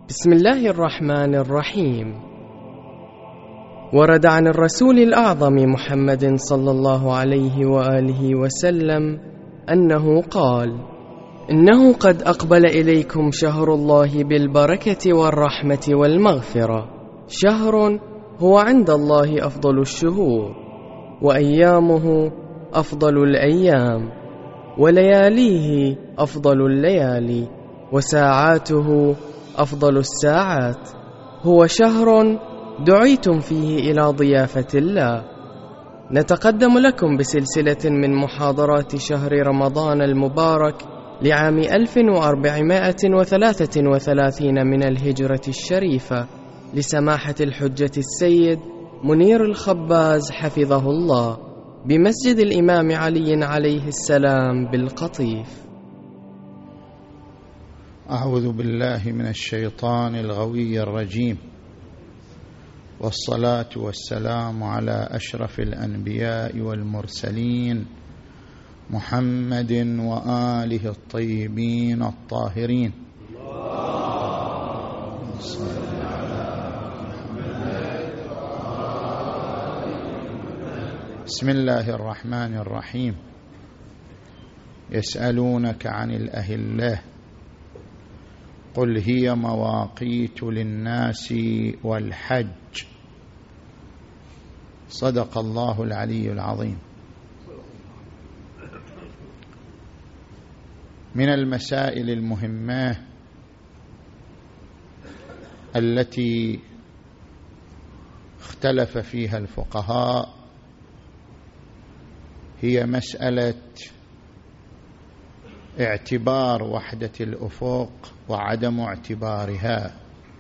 بسم الله الرحمن الرحيم. ورد عن الرسول الأعظم محمد صلى الله عليه وآله وسلم أنه قال: إنه قد أقبل إليكم شهر الله بالبركة والرحمة والمغفرة، شهر هو عند الله أفضل الشهور، وأيامه أفضل الأيام، ولياليه أفضل الليالي، وساعاته أفضل الساعات. هو شهر دعيتم فيه إلى ضيافة الله. نتقدم لكم بسلسلة من محاضرات شهر رمضان المبارك لعام 1433 من الهجرة الشريفة، لسماحة الحجة السيد منير الخباز حفظه الله، بمسجد الإمام علي عليه السلام بالقطيف. أعوذ بالله من الشيطان الغوي الرجيم، والصلاة والسلام على أشرف الأنبياء والمرسلين محمد وآله الطيبين الطاهرين. بسم الله الرحمن الرحيم. يسألونك عن الأهلة قل هي مواقيت للناس والحج. صدق الله العلي العظيم. من المسائل المهمة التي اختلف فيها الفقهاء هي مسألة اعتبار وحدة الأفق وعدم اعتبارها،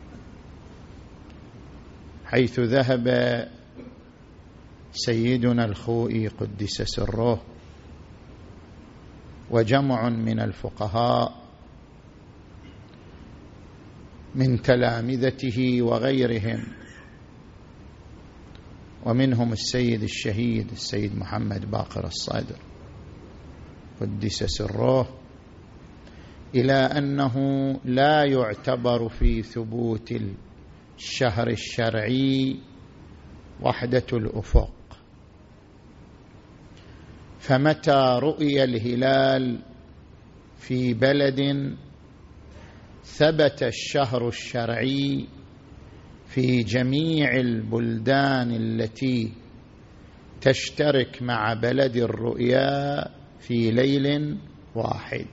حيث ذهب سيدنا الخوئي قدس سره وجمع من الفقهاء من تلامذته وغيرهم، ومنهم السيد الشهيد السيد محمد باقر الصدر قدس سره، إلى أنه لا يعتبر في ثبوت الشهر الشرعي وحدة الأفق. فمتى رؤي الهلال في بلد ثبت الشهر الشرعي في جميع البلدان التي تشترك مع بلد الرؤيا في ليل واحد،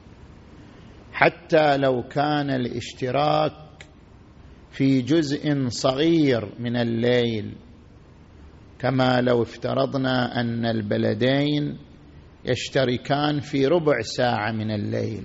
حتى لو كان الاشتراك في جزء صغير من الليل، كما لو افترضنا أن البلدين يشتركان في ربع ساعة من الليل.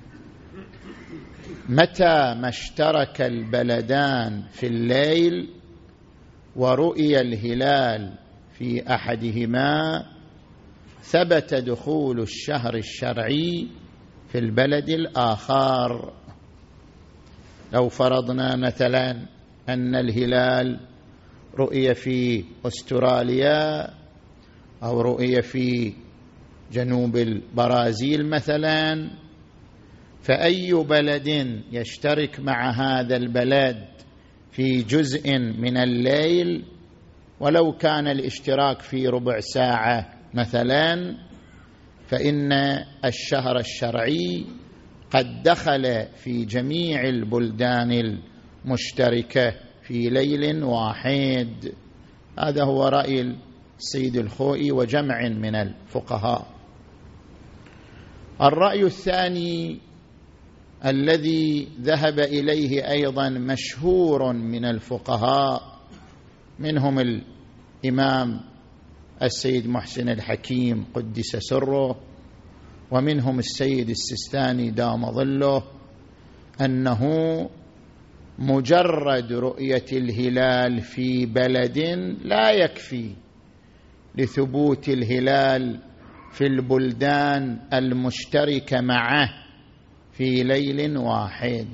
متى ما اشترك البلدان في الليل ورؤي الهلال في أحدهما ثبت دخول الشهر الشرعي في البلد الآخر. لو فرضنا مثلا أن الهلال رؤية في أستراليا أو رؤية في جنوب البرازيل مثلا، فأي بلد يشترك مع هذا البلد في جزء من الليل ولو كان الاشتراك في ربع ساعة مثلا، فإن الشهر الشرعي قد دخل في جميع البلدان المشتركة في ليل واحد. هذا هو رأي السيد الخوئي وجمع من الفقهاء. الرأي الثاني الذي ذهب إليه أيضا مشهور من الفقهاء، منهم الإمام السيد محسن الحكيم قدس سره، ومنهم السيد السيستاني دام ظله، أنه مجرد رؤية الهلال في بلد لا يكفي لثبوت الهلال في البلدان المشتركة معه في ليل واحد،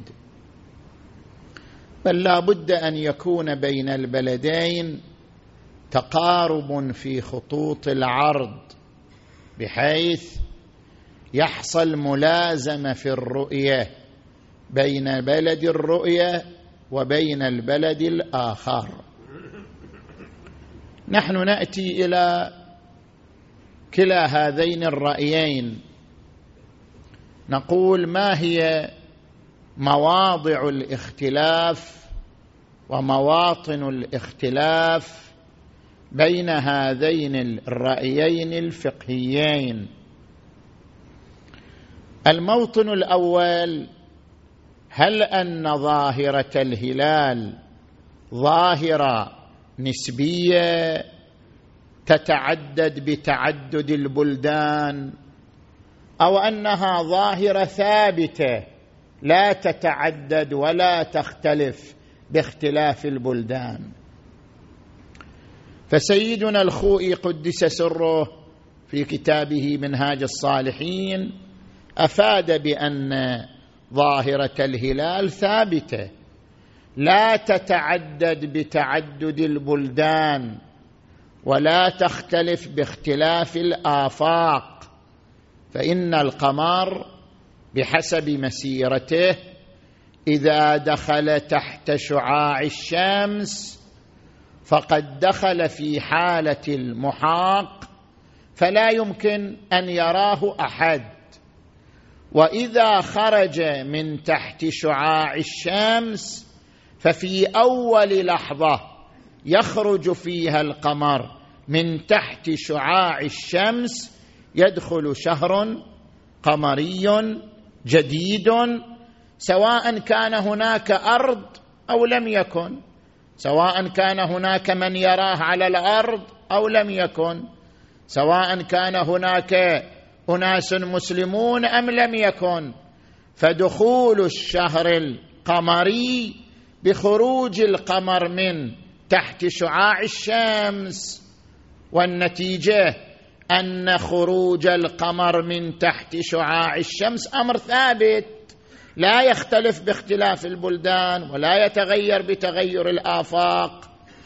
بل لا بد أن يكون بين البلدين تقارب في خطوط العرض، بحيث يحصل ملازمة في الرؤية بين بلد الرؤية وبين البلد الآخر. نحن نأتي إلى كلا هذين الرأيين، نقول ما هي مواضع الاختلاف ومواطن الاختلاف بين هذين الرأيين الفقهيين. الموطن الأول: هل أن ظاهرة الهلال ظاهرة نسبية تتعدد بتعدد البلدان، أو أنها ظاهرة ثابتة لا تتعدد ولا تختلف باختلاف البلدان؟ فسيدنا الخوئي قدس سره في كتابه منهاج الصالحين أفاد بأن ظاهرة الهلال ثابتة لا تتعدد بتعدد البلدان ولا تختلف باختلاف الآفاق، فإن القمر بحسب مسيرته إذا دخل تحت شعاع الشمس فقد دخل في حالة المحاق فلا يمكن أن يراه أحد، وإذا خرج من تحت شعاع الشمس ففي أول لحظة يخرج فيها القمر من تحت شعاع الشمس يدخل شهر قمري جديد، سواء كان هناك أرض أو لم يكن، سواء كان هناك من يراه على الأرض أو لم يكن، سواء كان هناك أناس مسلمون أم لم يكن. فدخول الشهر القمري بخروج القمر من تحت شعاع الشمس، والنتيجة أن خروج القمر من تحت شعاع الشمس أمر ثابت لا يختلف باختلاف البلدان ولا يتغير بتغير الآفاق،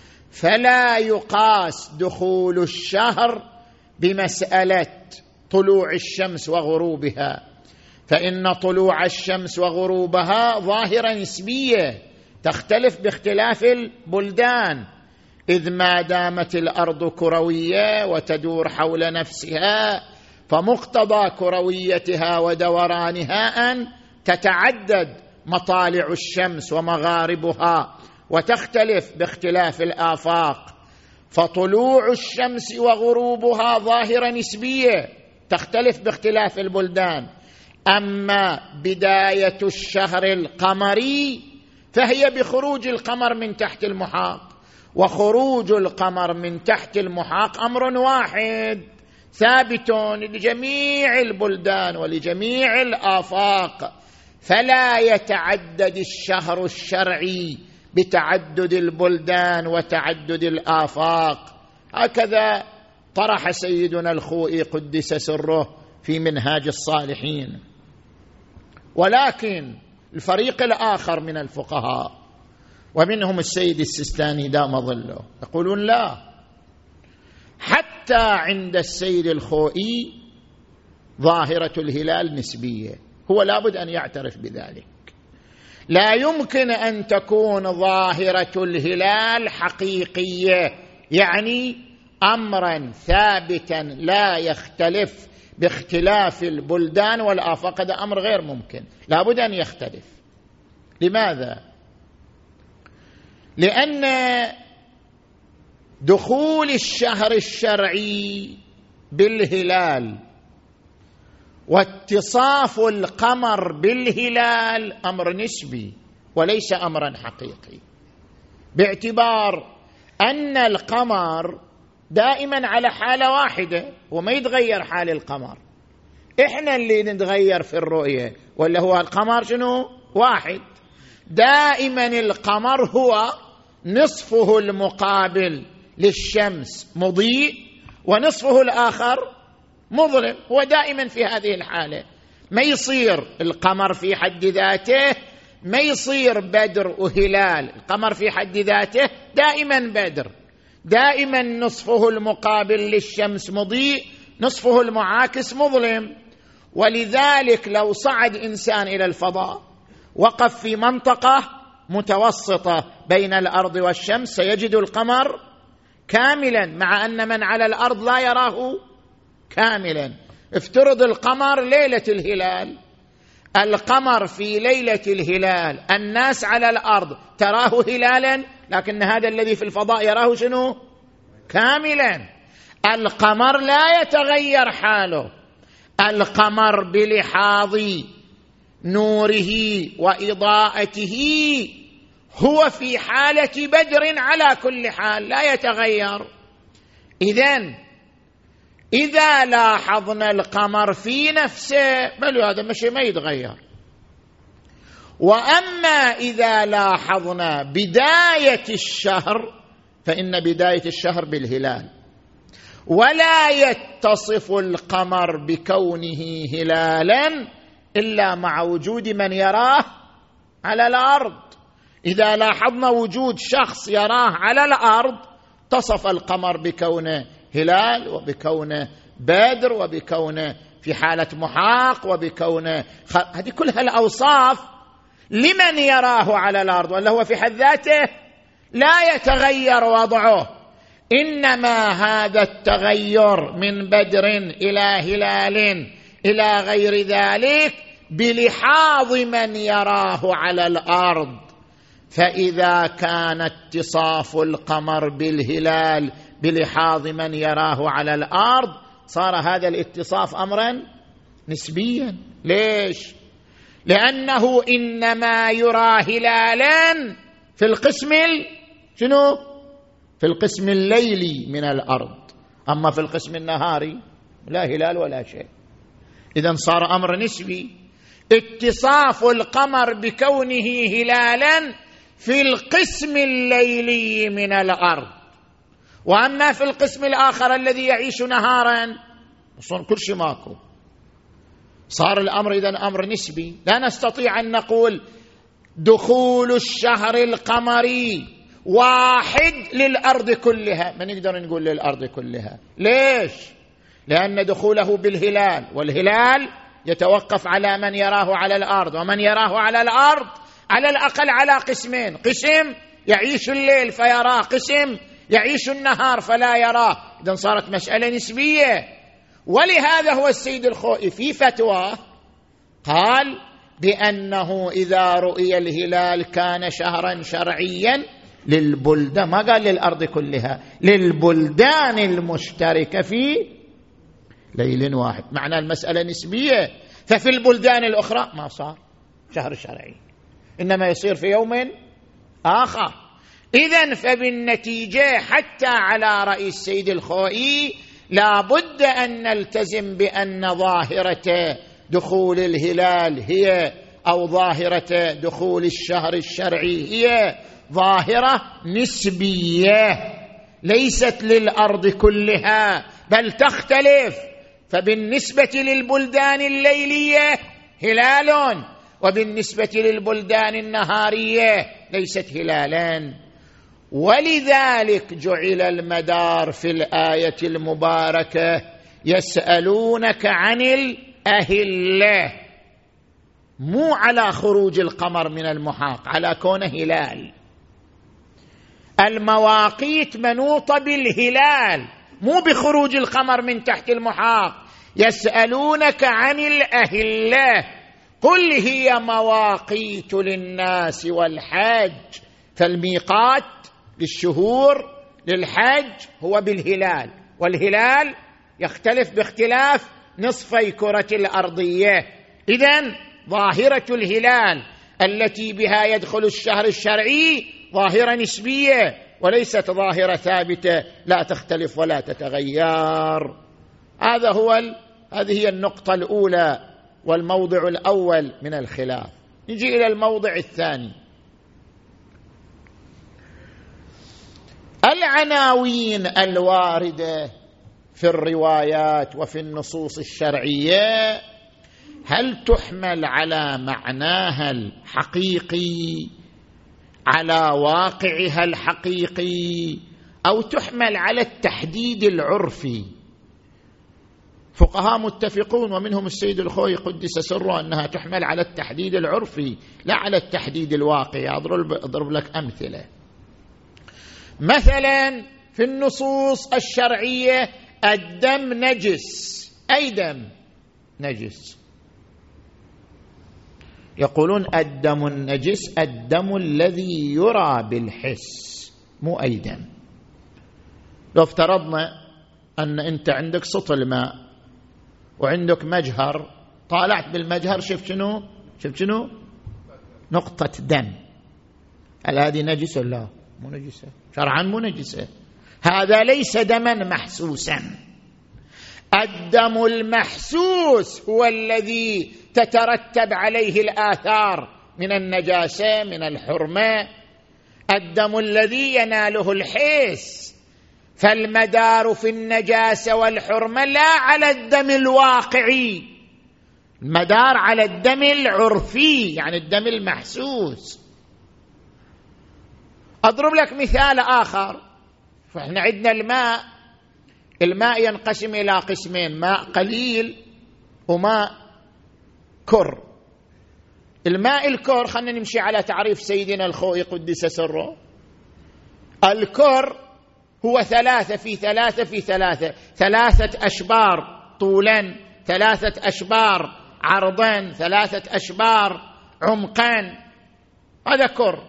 فلا يقاس دخول الشهر بمسألة طلوع الشمس وغروبها، فإن طلوع الشمس وغروبها ظاهرة نسبية تختلف باختلاف البلدان، إذ ما دامت الأرض كروية وتدور حول نفسها فمقتضى كرويتها ودورانها أن تتعدد مطالع الشمس ومغاربها وتختلف باختلاف الآفاق، فطلوع الشمس وغروبها ظاهرة نسبية تختلف باختلاف البلدان، أما بداية الشهر القمري فهي بخروج القمر من تحت المحاق، وخروج القمر من تحت المحاق أمر واحد ثابت لجميع البلدان ولجميع الآفاق، فلا يتعدد الشهر الشرعي بتعدد البلدان وتعدد الآفاق. هكذا طرح سيدنا الخوئي قدس سره في منهاج الصالحين. ولكن الفريق الآخر من الفقهاء ومنهم السيد السيستاني دام ظله يقولون لا، حتى عند السيد الخوئي ظاهرة الهلال نسبية، هو لابد أن يعترف بذلك، لا يمكن أن تكون ظاهرة الهلال حقيقية، يعني أمرا ثابتا لا يختلف باختلاف البلدان والآفاق، هذا أمر غير ممكن، لابد أن يختلف. لماذا؟ لأن دخول الشهر الشرعي بالهلال واتصاف القمر بالهلال أمر نسبي وليس أمرا حقيقي، باعتبار أن القمر دائما على حالة واحدة وما يتغير حال القمر، إحنا اللي نتغير في الرؤية، ولا هو القمر شنو؟ واحد. دائما القمر هو نصفه المقابل للشمس مضيء ونصفه الآخر مظلم، هو دائما في هذه الحالة، ما يصير القمر في حد ذاته، ما يصير بدر وهلال، القمر في حد ذاته دائما بدر، دائما نصفه المقابل للشمس مضيء، نصفه المعاكس مظلم. ولذلك لو صعد إنسان إلى الفضاء وقف في منطقة متوسطة بين الأرض والشمس سيجد القمر كاملا، مع أن من على الأرض لا يراه كاملا. افترض القمر ليلة الهلال، القمر في ليلة الهلال الناس على الأرض تراه هلالا، لكن هذا الذي في الفضاء يراه شنو؟ كاملا. القمر لا يتغير حاله، القمر بلحاظ نوره وإضاءته هو في حالة بدر على كل حال لا يتغير. إذا لاحظنا القمر في نفسه بل هذا مشي ما يتغير. وأما إذا لاحظنا بداية الشهر فإن بداية الشهر بالهلال، ولا يتصف القمر بكونه هلالا إلا مع وجود من يراه على الأرض. إذا لاحظنا وجود شخص يراه على الأرض اتصف القمر بكونه هلال وبكونه بدر وبكونه في حالة محاق وبكونه هذه كلها الأوصاف لمن يراه على الأرض، ولا هو في حد ذاته لا يتغير وضعه. إنما هذا التغير من بدر إلى هلال إلى غير ذلك بلحاظ من يراه على الأرض. فإذا كان اتصاف القمر بالهلال بلحاظ من يراه على الأرض صار هذا الاتصاف أمرا نسبيا. ليش؟ لأنه إنما يرى هلالا في القسم شنو؟ في القسم الليلي من الأرض، أما في القسم النهاري لا هلال ولا شيء. إذن صار أمر نسبي. اتصاف القمر بكونه هلالا في القسم الليلي من الأرض، وأما في القسم الآخر الذي يعيش نهارا كل شيء ماكو. صار الأمر إذن أمر نسبي. لا نستطيع أن نقول دخول الشهر القمري واحد للأرض كلها، ما نقدر نقول للأرض كلها. ليش؟ لأن دخوله بالهلال، والهلال يتوقف على من يراه على الأرض، ومن يراه على الأرض على الأقل على قسمين: قسم يعيش الليل فيراه، قسم يعيش النهار فلا يراه. إذن صارت مسألة نسبية. ولهذا هو السيد الخوئي في فتوى قال بأنه إذا رؤي الهلال كان شهرا شرعيا للبلدان، ما قال للأرض كلها، للبلدان المشتركة في ليل واحد. معنى المسألة نسبية. ففي البلدان الأخرى ما صار شهر شرعي، إنما يصير في يوم آخر. إذن فبالنتيجة حتى على رأي السيد الخوئي لا بد أن نلتزم بأن ظاهرة دخول الهلال هي أو ظاهرة دخول الشهر الشرعي هي ظاهرة نسبية ليست للأرض كلها بل تختلف. فبالنسبة للبلدان الليلية هلال، وبالنسبة للبلدان النهارية ليست هلالان. ولذلك جعل المدار في الآية المباركة يسألونك عن الأهلة، مو على خروج القمر من المحاق، على كونه هلال. المواقيت منوطة بالهلال مو بخروج القمر من تحت المحاق. يسألونك عن الأهلة قل هي مواقيت للناس والحج. فالميقات للشهور للحج هو بالهلال، والهلال يختلف باختلاف نصفي كرة الأرضية. إذن ظاهرة الهلال التي بها يدخل الشهر الشرعي ظاهرة نسبية وليست ظاهرة ثابتة لا تختلف ولا تتغير. هذه هي النقطة الأولى والموضع الأول من الخلاف. نجي إلى الموضع الثاني. العناوين الواردة في الروايات وفي النصوص الشرعية هل تحمل على معناها الحقيقي على واقعها الحقيقي أو تحمل على التحديد العرفي؟ فقهاء متفقون ومنهم السيد الخوي قدس سره أنها تحمل على التحديد العرفي لا على التحديد الواقعي. أضرب لك أمثلة. مثلا في النصوص الشرعية الدم نجس. أي دم نجس؟ يقولون الدم النجس الدم الذي يرى بالحس، مو أي دم. لو افترضنا أن أنت عندك سطل ماء وعندك مجهر، طالعت بالمجهر شفت شنو؟ نقطة دم. هل هذه نجسة؟ لا، مو نجسة شرعا، مو نجسة. هذا ليس دما محسوسا. الدم المحسوس هو الذي تترتب عليه الآثار من النجاسة، من الحرمة. الدم الذي يناله الحس. فالمدار في النجاسة والحرمة لا على الدم الواقعي، المدار على الدم العرفي، يعني الدم المحسوس. أضرب لك مثال آخر. فإحنا عندنا الماء ينقسم إلى قسمين: ماء قليل وماء كر. الماء الكر، خلينا نمشي على تعريف سيدنا الخوئي قدس سره. الكر هو 3 في 3 في 3، 3 أشبار طولا، 3 أشبار عرضا، 3 أشبار عمقا. هذا كر.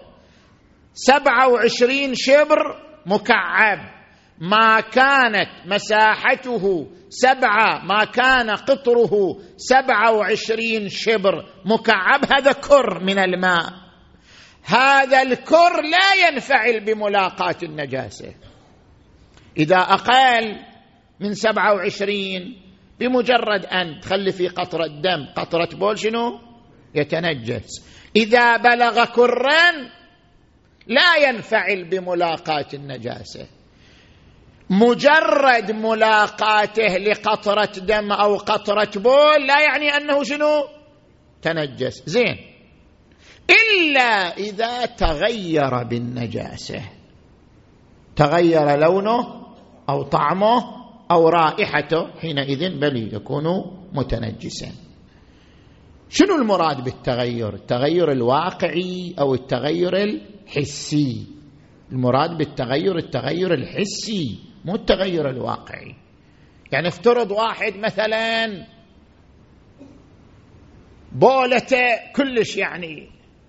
27 شبر مكعب. ما كانت مساحته 7، ما كان قطره 27 شبر مكعب، هذا كر من الماء. هذا الكر لا ينفعل بملاقاة النجاسة. إذا أقل من 27 بمجرد أن تخلي في قطرة دم، قطرة بول، يتنجس. إذا بلغ كرا لا ينفعل بملاقاة النجاسة. مجرد ملاقاته لقطرة دم أو قطرة بول لا يعني أنه تنجس. زين، إلا إذا تغير بالنجاسة، تغير لونه أو طعمه أو رائحته، حينئذ بل يكون متنجسا. شنو المراد بالتغير؟ التغير الواقعي أو التغير الحسي؟ المراد بالتغير التغير الحسي، مو التغير الواقعي. يعني افترض واحد مثلا بولته كلش يعني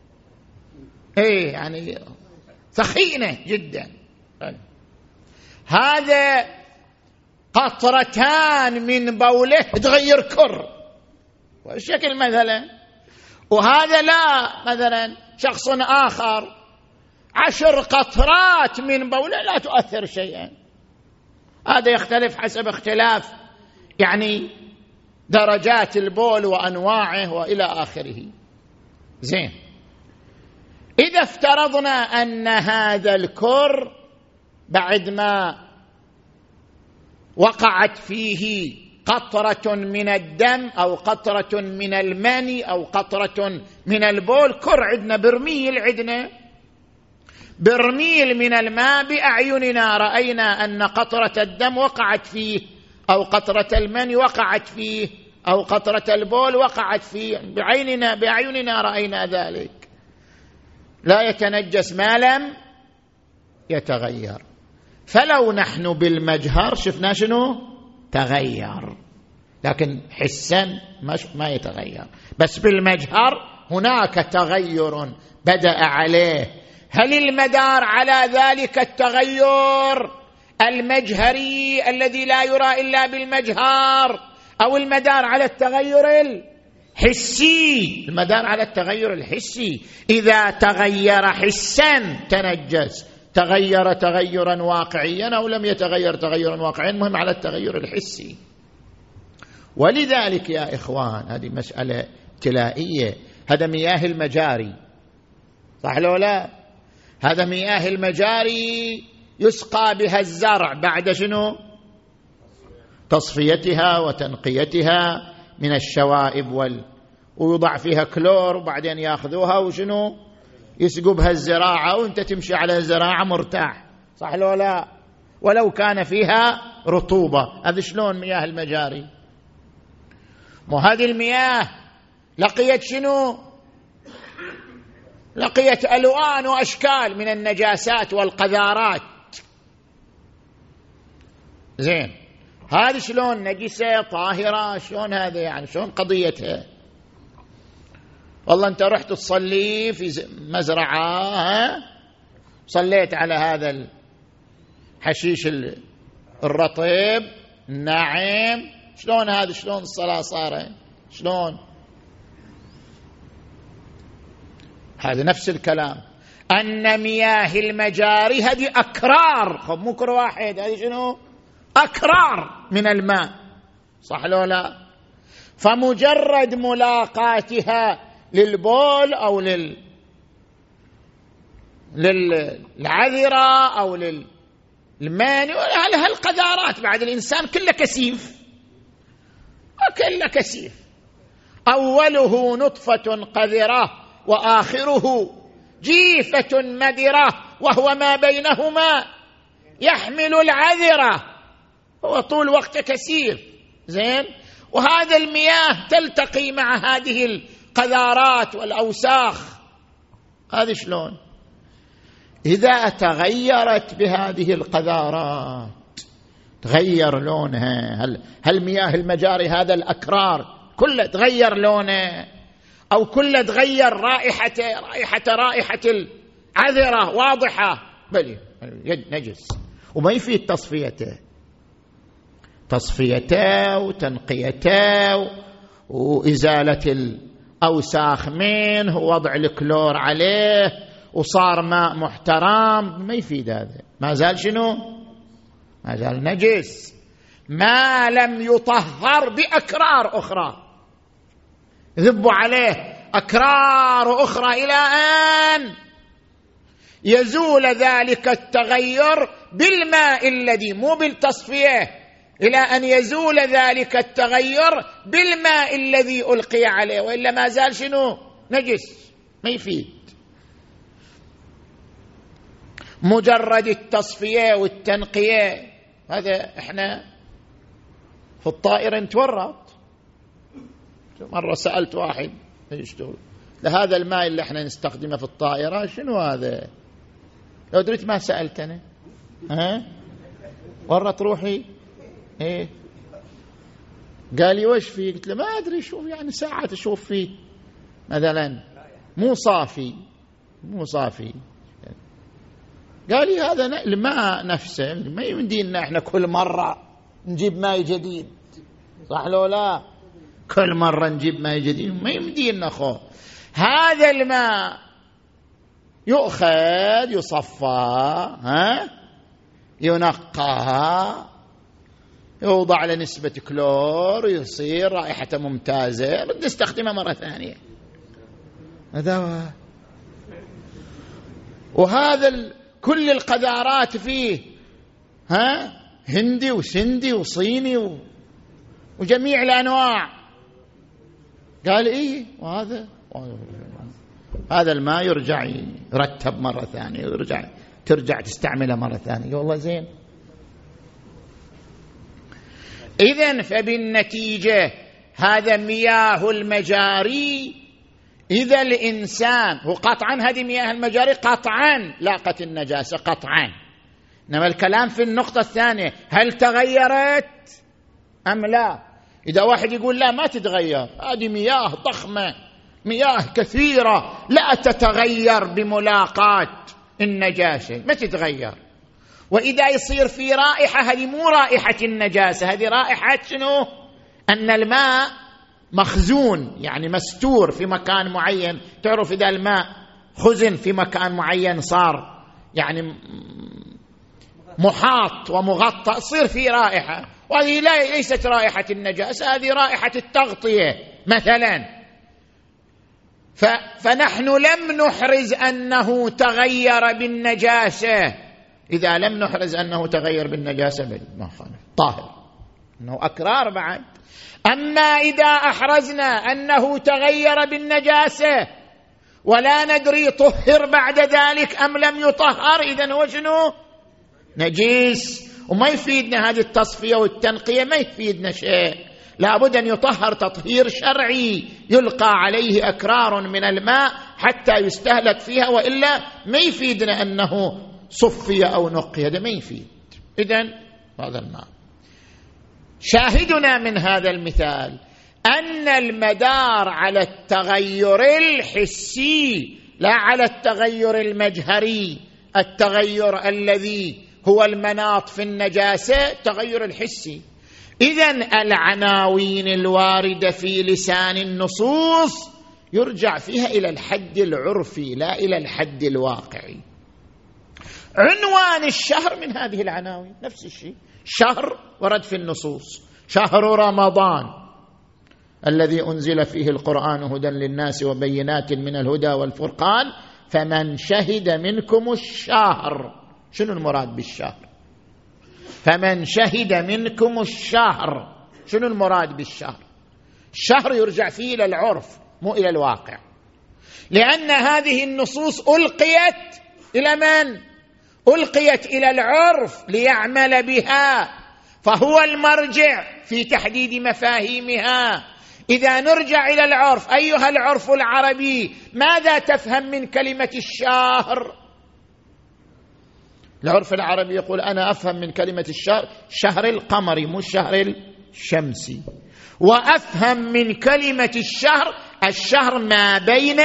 ثخينة جدا، هذا قطرتان من بوله تغير كر والشكل مثلا. وهذا لا، مثلا شخص آخر 10 قطرات من بوله لا تؤثر شيئا. هذا يختلف حسب اختلاف يعني درجات البول وأنواعه وإلى آخره. زين، إذا افترضنا أن هذا الكر بعد ما وقعت فيه قطرة من الدم أو قطرة من المني أو قطرة من البول، كر عندنا برميل من الماء، بأعيننا رأينا أن قطرة الدم وقعت فيه أو قطرة المني وقعت فيه أو قطرة البول وقعت فيه، بأعيننا رأينا ذلك. لا يتنجس ما لم يتغير. فلو نحن بالمجهر شفنا تغير، لكن حسا ما يتغير. بس بالمجهر هناك تغير بدأ عليه. هل المدار على ذلك التغير المجهري الذي لا يرى إلا بالمجهر، أو المدار على التغير الحسي؟ المدار على التغير الحسي. إذا تغير حسا تنجس، تغير تغيرا واقعيا أو لم يتغير تغيرا واقعيا، مهم على التغير الحسي. ولذلك يا إخوان هذه مسألة ابتلائية. هذا مياه المجاري، صح لو لا؟ هذا مياه المجاري يسقى بها الزرع بعد تصفيتها وتنقيتها من الشوائب ويوضع فيها كلور، وبعدين ياخذوها يسقوا بها الزراعة، وانت تمشي على الزراعة مرتاح، صح لو لا؟ ولو كان فيها رطوبة. هذا شلون مياه المجاري؟ وهذه المياه لقيت شنو؟ لقيت ألوان وأشكال من النجاسات والقذارات. زين، هذه شلون نجسة طاهرة؟ شلون هذا يعني؟ شلون قضيتها؟ والله أنت رحت تصلي في مزرعة، صليت على هذا الحشيش الرطب الناعم، شلون هذا؟ شلون الصلاة صارت؟ شلون؟ هذا نفس الكلام، أن مياه المجاري هذه أكرار، خب مو كر واحد، هذه شنو؟ أكرار من الماء، صح لو لا؟ فمجرد ملاقاتها للبول أو للعذرة أو للماني هالقذارات، بعد الإنسان كله كثيف، كله كثيف، أوله نطفة قذرة وآخره جيفة مدرة وهو ما بينهما يحمل العذرة، هو طول وقت كثير. زين، وهذا المياه تلتقي مع هذه القذارات والأوساخ، هذه شلون؟ إذا تغيرت بهذه القذارات تغير لونها، هل مياه المجاري هذا الأكرار كله تغير لونه، أو كله تغير رائحته، رائحة العذرة واضحة، بل نجس، وما يفيد تصفيته وتنقيته وإزالة الأوساخ منه ووضع الكلور عليه وصار ماء محترم، ما يفيد هذا، ما زال شنو؟ ما زال نجس، ما لم يطهر بأكرار أخرى، ذبوا عليه أكرار أخرى إلى أن يزول ذلك التغير بالماء الذي، مو بالتصفية، إلى أن يزول ذلك التغير بالماء الذي ألقي عليه، وإلا ما زال شنو؟ نجس، ما يفيد. مجرد التصفية والتنقية، هذا احنا في الطائرة نتورط. مرة سألت واحد يشتغل لهذا الماء اللي احنا نستخدمه في الطائرة شنو هذا؟ لو دريت ما سألتني، ورط روحي، ايه قال لي وش فيه؟ قلت له ما أدري شو يعني، ساعة تشوف فيه مثلا مو صافي. قال لي هذا الماء نفسه ما يمدينا احنا كل مرة نجيب ماء جديد، صح لو لا؟ كل مرة نجيب ماء جديد ما يمدينا خو. هذا الماء يؤخذ يصفى، ينقى، يوضع على نسبة كلور، يصير رائحته ممتازة، بدنا نستخدمها مرة ثانية. هذا وهذا كل القذارات فيه، هندي وسندي وصيني وجميع الأنواع. قال إيه، وهذا هذا الماء يرجع يرتب مرة ثانية، ترجع تستعمله مرة ثانية. والله زين. إذن فبالنتيجة هذا مياه المجاري، إذا الإنسان وقطعا هذه مياه المجاري قطعا لاقت النجاسة قطعا، إنما الكلام في النقطة الثانية، هل تغيرت أم لا؟ إذا واحد يقول لا ما تتغير، هذه مياه ضخمة، مياه كثيرة لا تتغير بملاقاة النجاسة، ما تتغير. وإذا يصير في رائحة، هذه مو رائحة النجاسة، هذه رائحة شنو؟ أن الماء مخزون، يعني مستور في مكان معين. تعرف إذا الماء خزن في مكان معين صار يعني محاط ومغطى، تصير في رائحة، وهذه ليست رائحة النجاسة، هذه رائحة التغطية مثلا. فنحن لم نحرز أنه تغير بالنجاسة. إذا لم نحرز أنه تغير بالنجاسة ما خالف، طاهر، أنه أكرار بعد. أما إذا أحرزنا أنه تغير بالنجاسة ولا ندري طهر بعد ذلك أم لم يطهر، إذن هو شنو؟ نجيس. وما يفيدنا هذه التصفية والتنقية، ما يفيدنا شيء، لابد أن يطهر تطهير شرعي، يلقى عليه أكرار من الماء حتى يستهلك فيها، وإلا ما يفيدنا أنه صفي أو نقي، هذا ما يفيد. إذن هذا الماء. شاهدنا من هذا المثال أن المدار على التغير الحسي لا على التغير المجهري. التغير الذي هو المناط في النجاسة التغير الحسي. إذن العناوين الواردة في لسان النصوص يرجع فيها إلى الحد العرفي لا إلى الحد الواقعي. عنوان الشهر من هذه العناوين نفس الشيء، شهر ورد في النصوص، شهر رمضان الذي أنزل فيه القرآن هدى للناس وبينات من الهدى والفرقان فمن شهد منكم الشهر. شنو المراد بالشهر؟ فمن شهد منكم الشهر، شنو المراد بالشهر؟ الشهر يرجع فيه إلى العرف مو إلى الواقع، لأن هذه النصوص ألقيت إلى من؟ ألقيت إلى العرف ليعمل بها، فهو المرجع في تحديد مفاهيمها. إذا نرجع إلى العرف، أيها العرف العربي ماذا تفهم من كلمة الشهر؟ العرف العربي يقول أنا أفهم من كلمة الشهر شهر القمري مو الشهر الشمسي، وأفهم من كلمة الشهر الشهر ما بين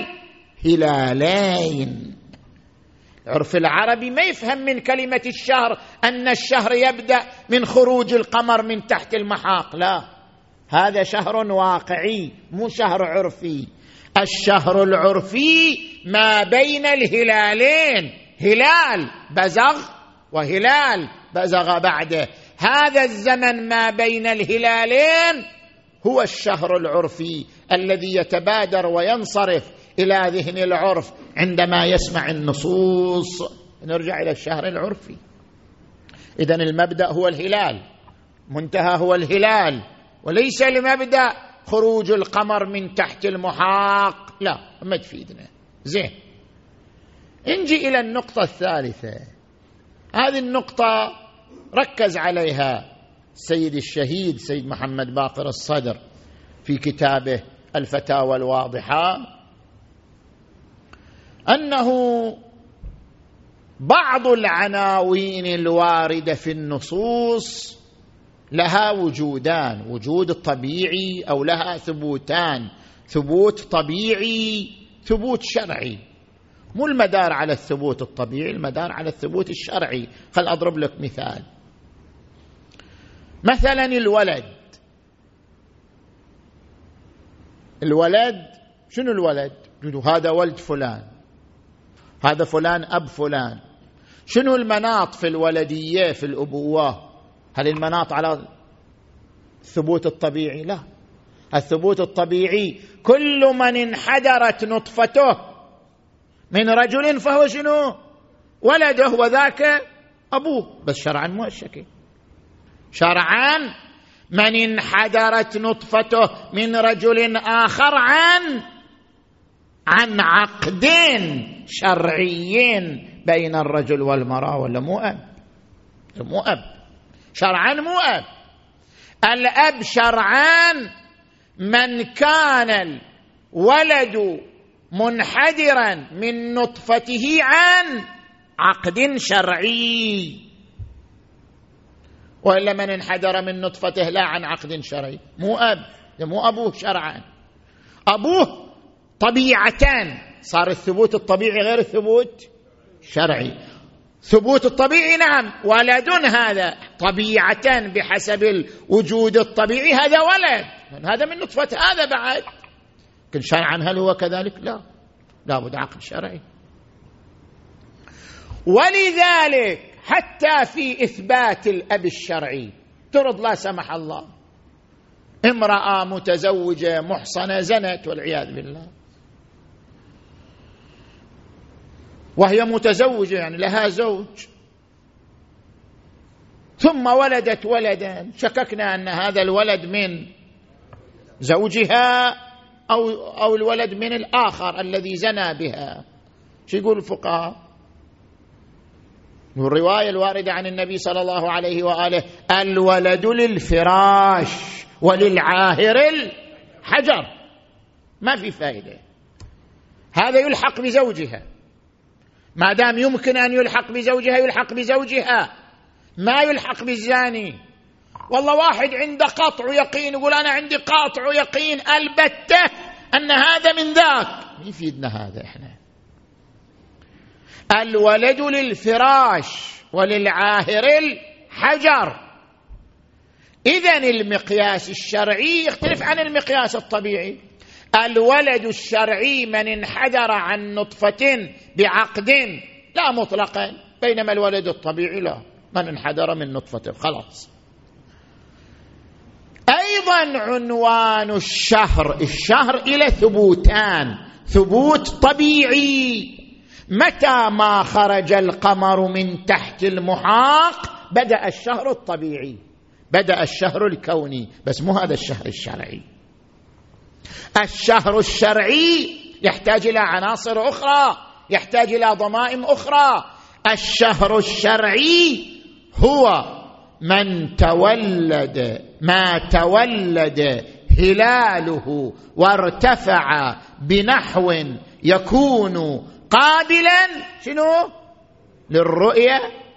الهلالين. العرف العربي ما يفهم من كلمة الشهر أن الشهر يبدأ من خروج القمر من تحت المحاق، لا، هذا شهر واقعي مو شهر عرفي. الشهر العرفي ما بين الهلالين، هلال بزغ وهلال بزغ بعده، هذا الزمن ما بين الهلالين هو الشهر العرفي الذي يتبادر وينصرف إلى ذهن العرف عندما يسمع النصوص. نرجع إلى الشهر العرفي. إذن المبدأ هو الهلال، منتهى هو الهلال، وليس المبدأ خروج القمر من تحت المحاق، لا، ما تفيدنا. زين، نجي إلى النقطة الثالثة. هذه النقطة ركز عليها السيد الشهيد سيد محمد باقر الصدر في كتابه الفتاوى الواضحة، أنه بعض العناوين الواردة في النصوص لها وجودان، وجود طبيعي أو لها ثبوتان، ثبوت طبيعي ثبوت شرعي. مو المدار على الثبوت الطبيعي، المدار على الثبوت الشرعي. خل أضرب لك مثال. مثلا الولد شنو الولد؟ هذا ولد فلان، هذا فلان أب فلان. شنو المناط في الولدية في الأبوة؟ هل المناط على الثبوت الطبيعي؟ لا، الثبوت الطبيعي كل من انحدرت نطفته من رجل فهو شنو؟ ولده، وذاك أبوه، بس شرعا مو الشكل. شرعا من انحدرت نطفته من رجل آخر عن عقدين شرعيين بين الرجل والمرأة، ولا مو أب شرعا، مو أب. الأب شرعا من كان الولد منحدرا من نطفته عن عقد شرعي، وإلا من انحدر من نطفته لا عن عقد شرعي مو أب، مو أبوه شرعا. أبوه طبيعتان، صار الثبوت الطبيعي غير الثبوت الشرعي. ثبوت الطبيعي نعم، ولد هذا طبيعتان بحسب الوجود الطبيعي، هذا ولد، هذا من نطفة هذا بعد. لكن شرعا هل هو كذلك؟ لا، لابد عقد شرعي. ولذلك حتى في إثبات الأب الشرعي ترد لا سمح الله امرأة متزوجة محصنة زنت والعياذ بالله، وهي متزوجة يعني لها زوج، ثم ولدت ولدا، شككنا أن هذا الولد من زوجها أو الولد من الآخر الذي زنى بها. شو يقول الفقهاء؟ والرواية الواردة عن النبي صلى الله عليه وآله الولد للفراش وللعاهر الحجر. ما في فائدة. هذا يلحق بزوجها، ما دام يمكن أن يلحق بزوجها يلحق بزوجها، ما يلحق بالزاني. والله واحد عنده قطع يقين يقول أنا عندي قاطع يقين البتة أن هذا من ذاك، يفيدنا هذا. إحنا الولد للفراش وللعاهر الحجر. إذن المقياس الشرعي يختلف عن المقياس الطبيعي. الولد الشرعي من انحدر عن نطفة بعقد لا مطلقا، بينما الولد الطبيعي لا، من انحدر من نطفة خلاص. أيضا عنوان الشهر إلى ثبوتان: ثبوت طبيعي، متى ما خرج القمر من تحت المحاق بدأ الشهر الطبيعي، بدأ الشهر الكوني، بس مو هذا الشهر الشرعي. الشهر الشرعي يحتاج إلى عناصر أخرى، يحتاج إلى ضمائم أخرى. الشهر الشرعي هو من تولد ما تولد هلاله وارتفع بنحو يكون قابلا شنو؟ للرؤية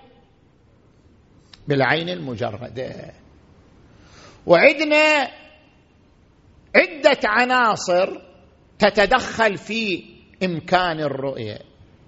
بالعين المجردة. وعندنا عدة عناصر تتدخل في إمكان الرؤية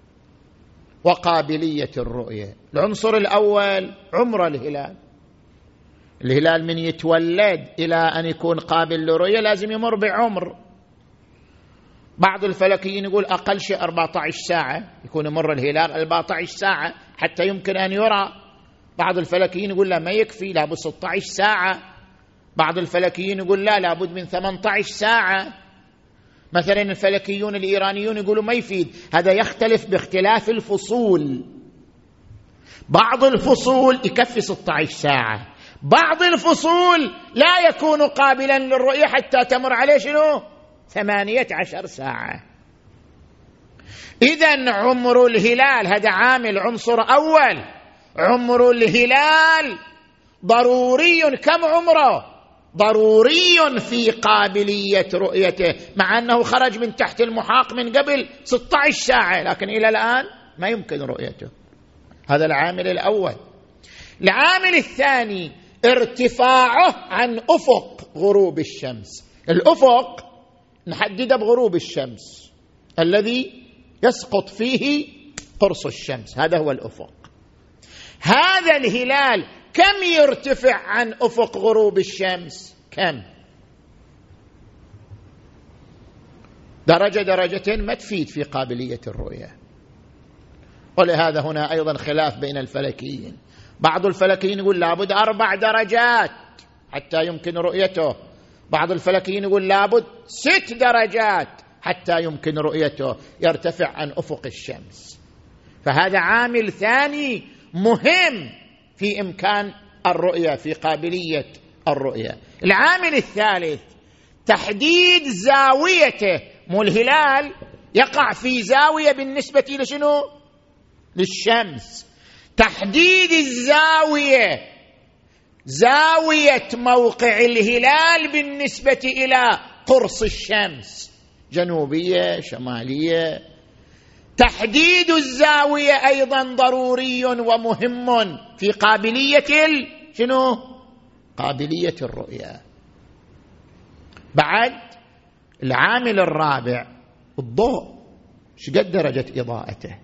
وقابلية الرؤية. العنصر الأول عمر الهلال. الهلال من يتولد إلى أن يكون قابل للرؤية لازم يمر بعمر. بعض الفلكيين يقول أقل شيء 14 ساعة يكون يمر الهلال، 14 ساعة حتى يمكن أن يرى. بعض الفلكيين يقول لا ما يكفي، لابد 16 ساعة. بعض الفلكيين يقول لا لابد من 18 ساعة. مثلا الفلكيون الإيرانيون يقولوا ما يفيد، هذا يختلف باختلاف الفصول. بعض الفصول يكفي 16 ساعة، بعض الفصول لا يكون قابلا للرؤية حتى تمر عليه شنو؟ 18 ساعة. إذن عمر الهلال هذا عامل، عنصر أول. عمر الهلال ضروري. كم عمره؟ ضروري في قابلية رؤيته، مع أنه خرج من تحت المحاق من قبل 16 ساعة، لكن إلى الآن ما يمكن رؤيته. هذا العامل الأول. العامل الثاني ارتفاعه عن أفق غروب الشمس. الأفق نحدده بغروب الشمس الذي يسقط فيه قرص الشمس، هذا هو الأفق. هذا الهلال كم يرتفع عن أفق غروب الشمس؟ كم؟ درجة درجتين ما تفيد في قابلية الرؤية. ولهذا هنا أيضا خلاف بين الفلكيين. بعض الفلكيين يقول لابد 4 درجات حتى يمكن رؤيته، بعض الفلكيين يقول لابد 6 درجات حتى يمكن رؤيته، يرتفع عن أفق الشمس. فهذا عامل ثاني مهم في إمكان الرؤية، في قابلية الرؤية. العامل الثالث تحديد زاويته. مو الهلال يقع في زاوية بالنسبة لشنو؟ للشمس. تحديد الزاوية، زاوية موقع الهلال بالنسبة إلى قرص الشمس، جنوبية شمالية. تحديد الزاوية أيضا ضروري ومهم في قابلية شنو؟ قابلية الرؤية. بعد العامل الرابع الضوء. شقد درجة إضاءته؟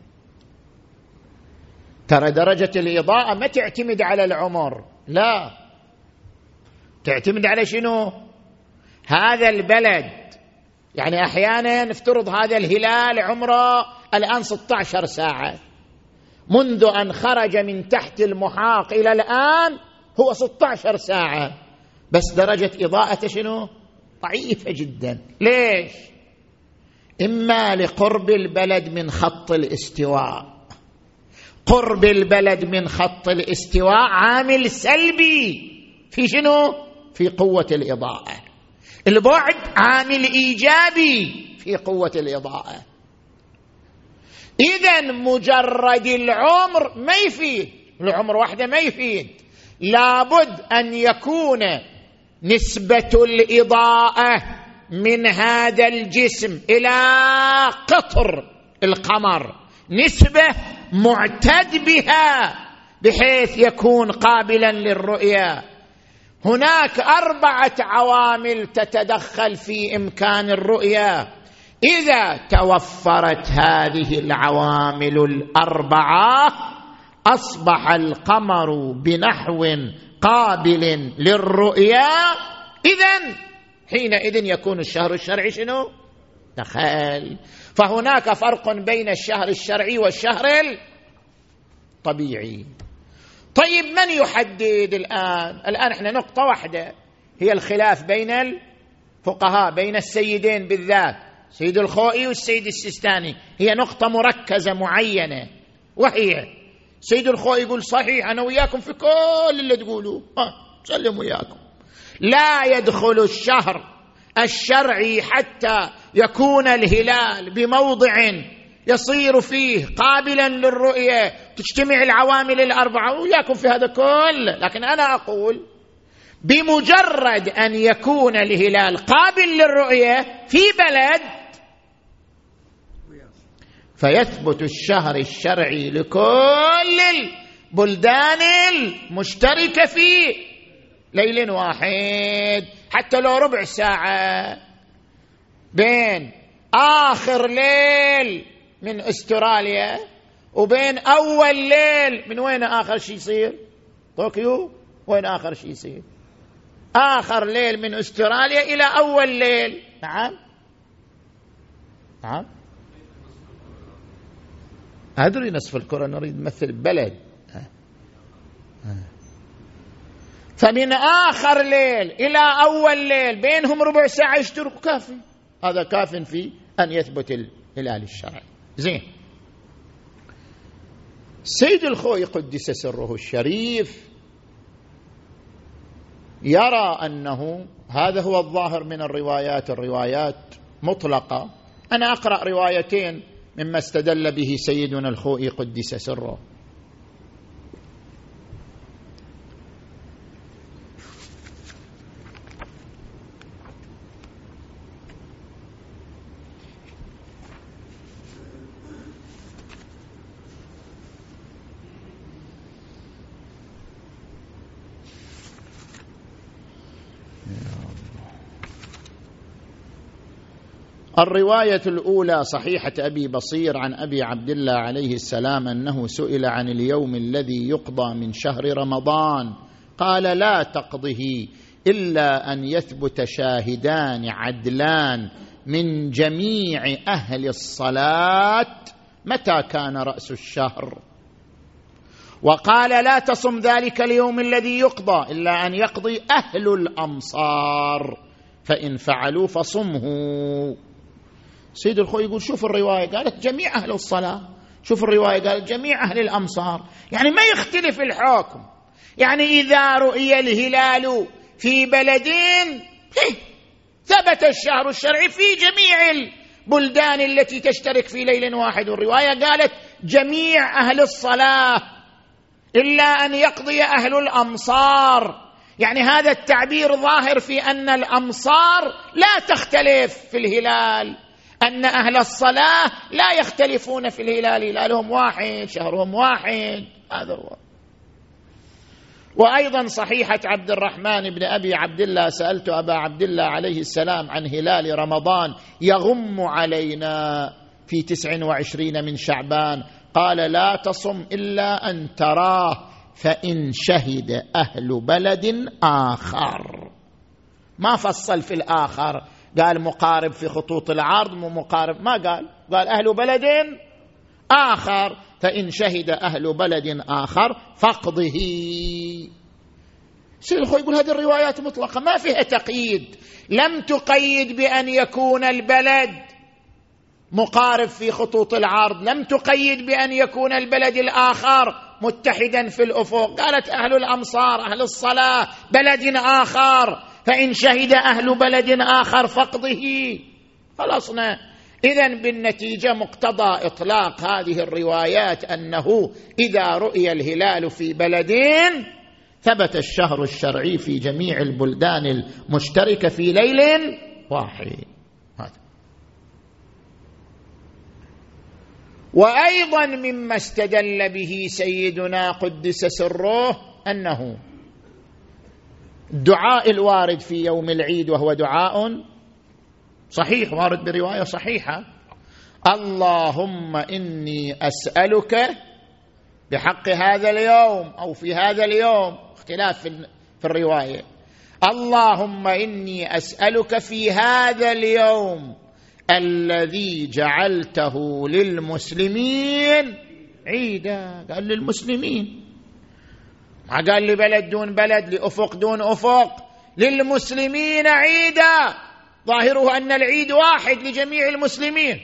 ترى درجة الإضاءة ما تعتمد على العمر، لا، تعتمد على شنو؟ هذا البلد. يعني أحيانا نفترض هذا الهلال عمره الآن 16 ساعة، منذ أن خرج من تحت المحاق إلى الآن هو 16 ساعة، بس درجة إضاءته شنو؟ ضعيفة جدا. ليش؟ إما لقرب البلد من خط الاستواء. قرب البلد من خط الاستواء عامل سلبي في شنو؟ في قوة الإضاءة. البعد عامل إيجابي في قوة الإضاءة. إذن مجرد العمر ما يفيد، العمر واحدة ما يفيد، لابد أن يكون نسبة الإضاءة من هذا الجسم إلى قطر القمر نسبة معتد بها بحيث يكون قابلا للرؤية. هناك 4 عوامل تتدخل في إمكان الرؤية. إذا توفرت هذه العوامل 4 أصبح القمر بنحو قابل للرؤية. إذن حينئذ يكون الشهر الشرعي شنو؟ دخل. فهناك فرق بين الشهر الشرعي والشهر الطبيعي. طيب من يحدد الآن احنا نقطة واحدة هي الخلاف بين الفقهاء بين السيدين بالذات سيد الخوئي والسيد السيستاني. هي نقطة مركزة معينة وهي سيد الخوئي يقول صحيح أنا وياكم في كل اللي تقولوه سلم وياكم، لا يدخل الشهر الشرعي حتى يكون الهلال بموضع يصير فيه قابلا للرؤية تجتمع العوامل 4 وياكم في هذا كله. لكن أنا أقول بمجرد أن يكون الهلال قابل للرؤية في بلد فيثبت الشهر الشرعي لكل البلدان المشتركة في ليل واحد، حتى لو ربع ساعة بين آخر ليل من أستراليا وبين أول ليل من وين آخر شيء يصير؟ طوكيو. وين آخر شيء يصير؟ آخر ليل من أستراليا إلى أول ليل. نعم أدري نصف الكرة نريد نمثل بلد. فمن آخر ليل إلى أول ليل بينهم ربع ساعة يشتركوا كافي. هذا كاف في أن يثبت الهلال الشرعي. زين. سيد الخوئي قدس سره الشريف يرى أنه هذا هو الظاهر من الروايات مطلقة. أنا أقرأ روايتين مما استدل به سيدنا الخوئي قدس سره. الرواية الأولى صحيحة أبي بصير عن أبي عبد الله عليه السلام أنه سئل عن اليوم الذي يقضى من شهر رمضان قال لا تقضه إلا أن يثبت شاهدان عدلان من جميع أهل الصلاة متى كان رأس الشهر. وقال لا تصم ذلك اليوم الذي يقضى إلا أن يقضي أهل الأمصار فإن فعلوا فصمه. سيد الخوئي يقول شوف الرواية قالت جميع أهل الصلاة، شوف الرواية قالت جميع أهل الأمصار، يعني ما يختلف الحكم. يعني إذا رؤي الهلال في بلدين ثبت الشهر الشرعي في جميع البلدان التي تشترك في ليل واحد. والرواية قالت جميع أهل الصلاة إلا أن يقضي أهل الأمصار. يعني هذا التعبير ظاهر في أن الأمصار لا تختلف في الهلال، أن أهل الصلاة لا يختلفون في الهلال، هلالهم واحد شهرهم واحد. هذا هو. وأيضا صحيحة عبد الرحمن بن أبي عبد الله سألت أبا عبد الله عليه السلام عن هلال رمضان يغم علينا في 29 من شعبان قال لا تصم إلا أن تراه فإن شهد أهل بلد آخر. ما فصل في الآخر، قال مقارب في خطوط العرض مو مقارب، ما قال أهل بلد آخر فإن شهد أهل بلد آخر فاقضه. سيد الخوئي يقول هذه الروايات مطلقة ما فيها تقييد، لم تقيد بأن يكون البلد مقارب في خطوط العرض، لم تقيد بأن يكون البلد الآخر متحدا في الأفق. قالت أهل الأمصار أهل الصلاة بلد آخر فإن شهد أهل بلد آخر فاقضه. خلصنا. إذن بالنتيجة مقتضى إطلاق هذه الروايات أنه إذا رؤي الهلال في بلدين ثبت الشهر الشرعي في جميع البلدان المشتركة في ليل واحد. هذا. وأيضا مما استدل به سيدنا قدس سره أنه الدعاء الوارد في يوم العيد، وهو دعاء صحيح وارد برواية صحيحة: اللهم إني أسألك بحق هذا اليوم، أو في هذا اليوم، اختلاف في الرواية، اللهم إني أسألك في هذا اليوم الذي جعلته للمسلمين عيدا. قال للمسلمين، ما قال لبلد دون بلد، لأفق دون أفق، للمسلمين عيدا، ظاهره أن العيد واحد لجميع المسلمين.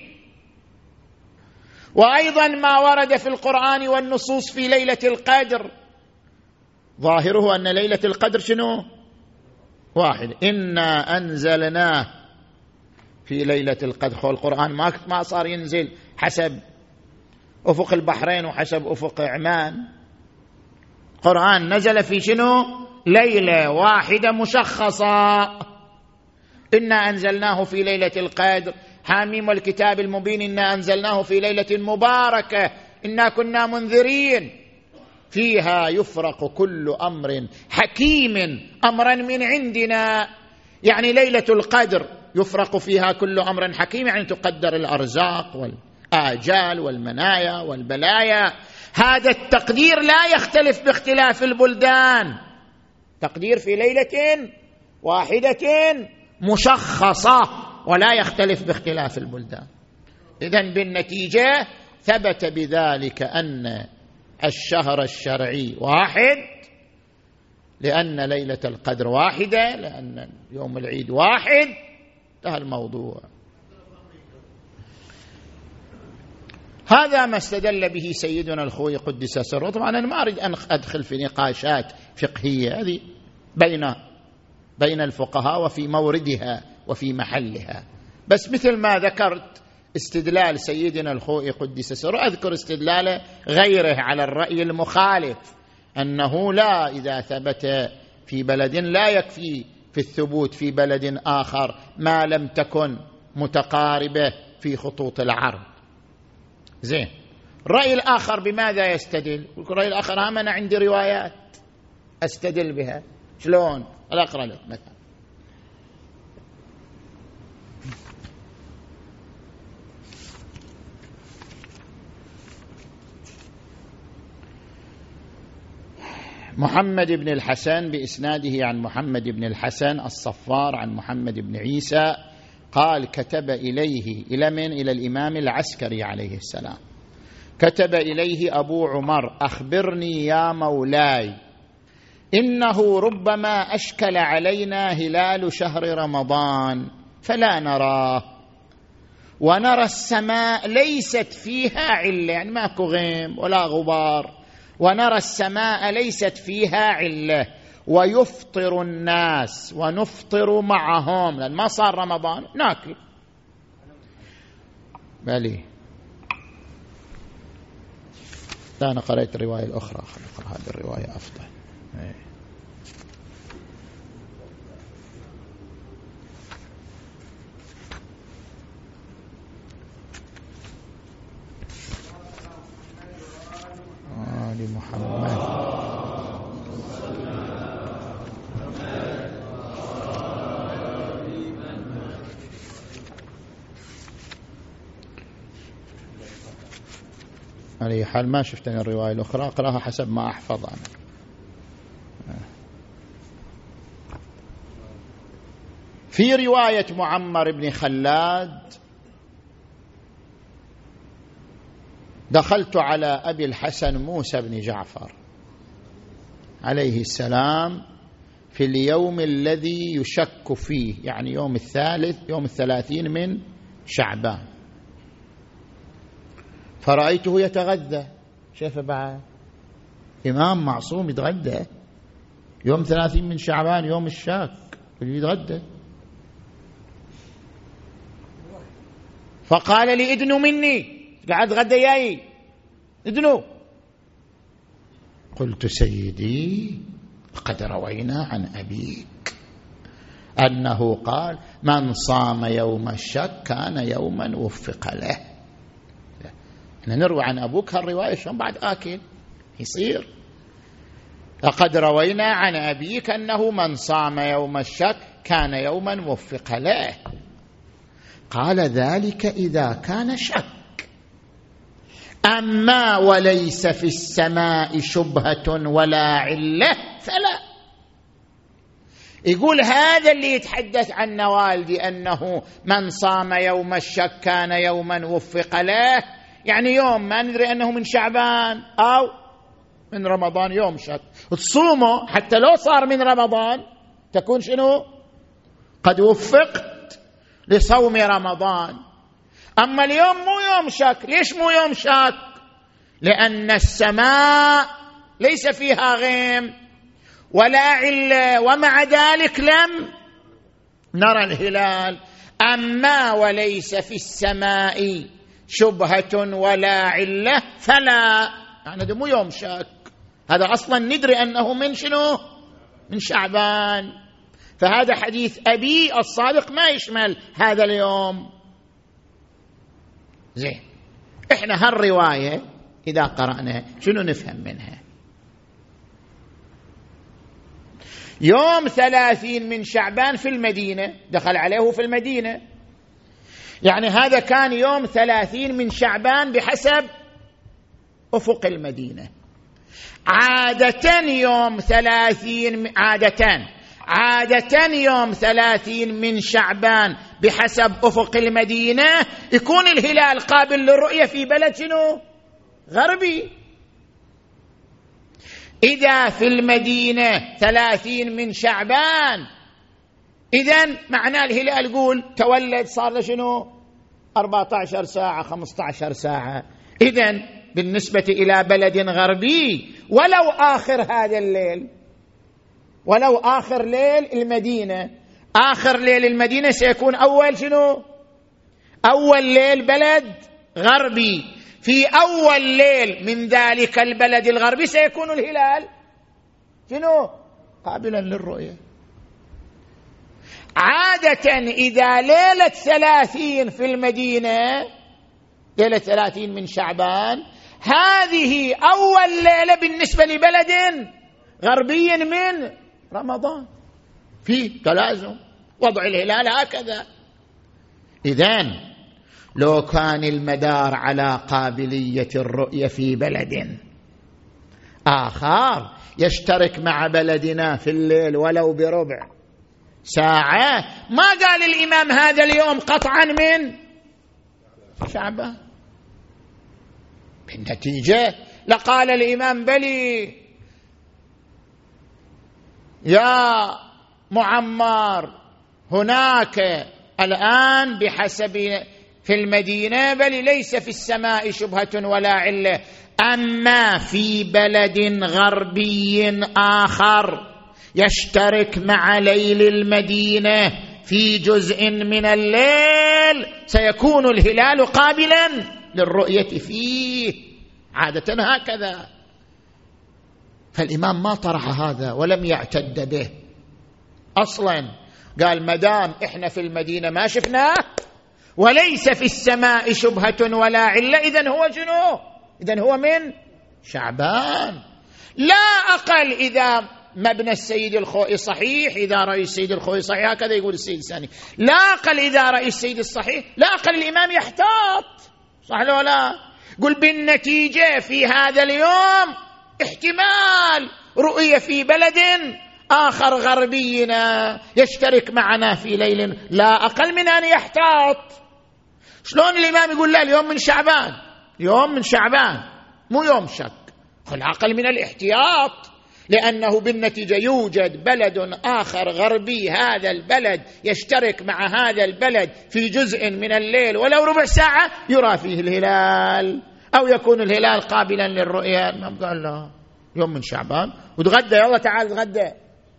وأيضا ما ورد في القرآن والنصوص في ليلة القدر ظاهره أن ليلة القدر شنو؟ واحد. إنا أنزلناه في ليلة القدر. خو القرآن ما صار ينزل حسب أفق البحرين وحسب أفق عمان، القرآن نزل في شنو؟ ليلة واحدة مشخصة. إنا أنزلناه في ليلة القدر، حاميم والكتاب المبين، إنا أنزلناه في ليلة مباركة إنا كنا منذرين فيها يفرق كل أمر حكيم أمرا من عندنا. يعني ليلة القدر يفرق فيها كل أمر حكيم، يعني تقدر الأرزاق والآجال والمنايا والبلايا. هذا التقدير لا يختلف باختلاف البلدان، تقدير في ليلة واحدة مشخصة ولا يختلف باختلاف البلدان. إذن بالنتيجة ثبت بذلك أن الشهر الشرعي واحد، لأن ليلة القدر واحدة، لأن يوم العيد واحد. انتهى الموضوع. هذا ما استدل به سيدنا الخوي قدس سره. طبعا أنا ما أريد أن أدخل في نقاشات فقهية، هذه بين الفقهاء وفي موردها وفي محلها، بس مثل ما ذكرت استدلال سيدنا الخوي قدس سره، أذكر استدلال غيره على الرأي المخالف، أنه لا، إذا ثبت في بلد لا يكفي في الثبوت في بلد آخر ما لم تكن متقاربة في خطوط العرض. زين، الرأي الآخر بماذا يستدل؟ الرأي الآخر أنا عندي روايات أستدل بها. شلون؟ أقرأ لك مثلا: محمد بن الحسن بإسناده عن محمد بن الحسن الصفار عن محمد بن عيسى قال: كتب إليه إلى من؟ إلى الإمام العسكري عليه السلام. كتب إليه أبو عمر: أخبرني يا مولاي، إنه ربما أشكل علينا هلال شهر رمضان فلا نراه، ونرى السماء ليست فيها علة، يعني ماكو غيم ولا غبار، ونرى السماء ليست فيها علة، ويفطر الناس ونفطر معهم، لأن ما صار رمضان ناكل. بلي، لا، أنا قرأت الرواية الأخرى، خلينا هذه الرواية أفضل. آل محمد. على أي حال ما شفتني الرواية الأخرى، أقرأها حسب ما أحفظ أنا. في رواية معمر بن خلاد: دخلت على أبي الحسن موسى بن جعفر عليه السلام في اليوم الذي يشك فيه، يعني يوم 30 من شعبان، فرأيته يتغدى. شايف بعد إمام معصوم يتغدى يوم 30 من شعبان، يوم الشاك يتغدى. فقال لي: ادنوا مني، قاعد غدا جاي، ادنوا. قلت: سيدي، قد روينا عن أبيك أنه قال من صام يوم الشك كان يوما وفق له. احنا نروي عن أبوك هالرواية شلون بعد آكل يصير؟ لقد روينا عن أبيك أنه من صام يوم الشك كان يوما وفق له. قال ذلك إذا كان شك، أما وليس في السماء شبهة ولا علة فلا. يقول هذا اللي يتحدث عن نوالدي أنه من صام يوم الشك كان يوما وفق له، يعني يوم ما ندري أنه من شعبان أو من رمضان، يوم شك تصومه حتى لو صار من رمضان تكون شنو؟ قد وفقت لصوم رمضان. أما اليوم مو يوم شك. ليش مو يوم شك؟ لأن السماء ليس فيها غيم ولا علة، ومع ذلك لم نرى الهلال. أما وليس في السماء شبهة ولا علة فلا، يعني ده مو يوم شك، هذا أصلا ندري أنه من شنو؟ من شعبان. فهذا حديث أبي الصادق ما يشمل هذا اليوم. زين، إحنا هالرواية إذا قرأنا شنو نفهم منها؟ يوم 30 من شعبان في المدينة، دخل عليه في المدينة، يعني هذا كان يوم 30 من شعبان بحسب أفق المدينة. عادة يوم 30 عادة يوم 30 من شعبان بحسب أفق المدينة يكون الهلال قابل للرؤية في بلد شنو؟ غربي. إذا في المدينة 30 من شعبان إذن معناه الهلال يقول تولد صار له شنو؟ 14 ساعة 15 ساعة. إذن بالنسبة إلى بلد غربي ولو آخر هذا الليل، ولو آخر ليل المدينة، آخر ليل المدينة سيكون أول شنو؟ أول ليل بلد غربي. في أول ليل من ذلك البلد الغربي سيكون الهلال شنو؟ قابلا للرؤية. عادة إذا ليلة 30 في المدينة، ليلة 30 من شعبان، هذه أول ليلة بالنسبة لبلد غربي من رمضان، في تلازم وضع الهلال هكذا. إذن لو كان المدار على قابلية الرؤية في بلد آخر يشترك مع بلدنا في الليل ولو بربع ساعة، ما قال الإمام هذا اليوم قطعا من شعبان. بالنتيجة لقال الإمام بلي يا معمر هناك الآن بحسب في المدينة بل ليس في السماء شبهة ولا علة، أما في بلد غربي آخر يشترك مع ليل المدينة في جزء من الليل سيكون الهلال قابلا للرؤية فيه، عادة هكذا. فالإمام ما طرح هذا ولم يعتد به أصلا، قال مدام إحنا في المدينة ما شفناه وليس في السماء شبهة ولا علة إذن هو شنو؟ إذن هو من شعبان. لا أقل إذا مبنى السيد الخوئي صحيح، إذا رأي السيد الخوئي صحيح، هكذا يقول السيد الثاني. لا أقل إذا رأي السيد الصحيح، لا أقل الإمام يحتاط، صح لو لا؟ قل بالنتيجة في هذا اليوم احتمال رؤية في بلد آخر غربينا يشترك معنا في ليل، لا أقل من أن يحتاط. شلون الإمام يقول لا اليوم من شعبان، يوم من شعبان مو يوم شك، خل أقل من الاحتياط، لأنه بالنتيجة يوجد بلد آخر غربي، هذا البلد يشترك مع هذا البلد في جزء من الليل ولو ربع ساعة يرى فيه الهلال أو يكون الهلال قابلا للرؤية. الإمام قال لا يوم من شعبان وتغدى، يلا تعال تغدى.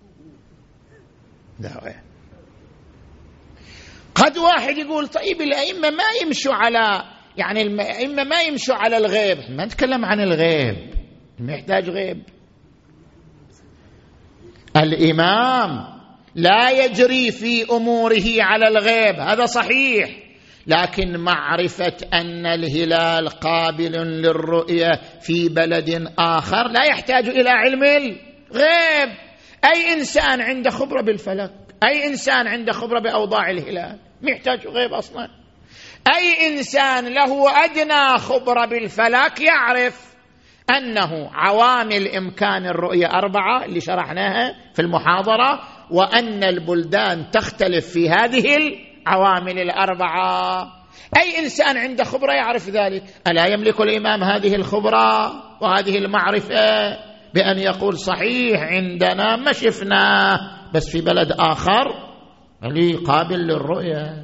قد واحد يقول طيب الأئمة ما يمشوا على، يعني الأئمة ما يمشوا على الغيب، ما نتكلم عن الغيب، ما يحتاج غيب. الإمام لا يجري في أموره على الغيب، هذا صحيح، لكن معرفة أن الهلال قابل للرؤية في بلد آخر لا يحتاج إلى علم الغيب. أي إنسان عنده خبرة بالفلك، أي إنسان عنده خبرة بأوضاع الهلال ما يحتاج غيب أصلا. أي إنسان له أدنى خبرة بالفلك يعرف أنه عوامل إمكان الرؤية 4 اللي شرحناها في المحاضرة، وأن البلدان تختلف في هذه العوامل 4. أي إنسان عنده خبرة يعرف ذلك. ألا يملك الإمام هذه الخبرة وهذه المعرفة بأن يقول صحيح عندنا ما شفناه بس في بلد آخر اللي قابل للرؤية؟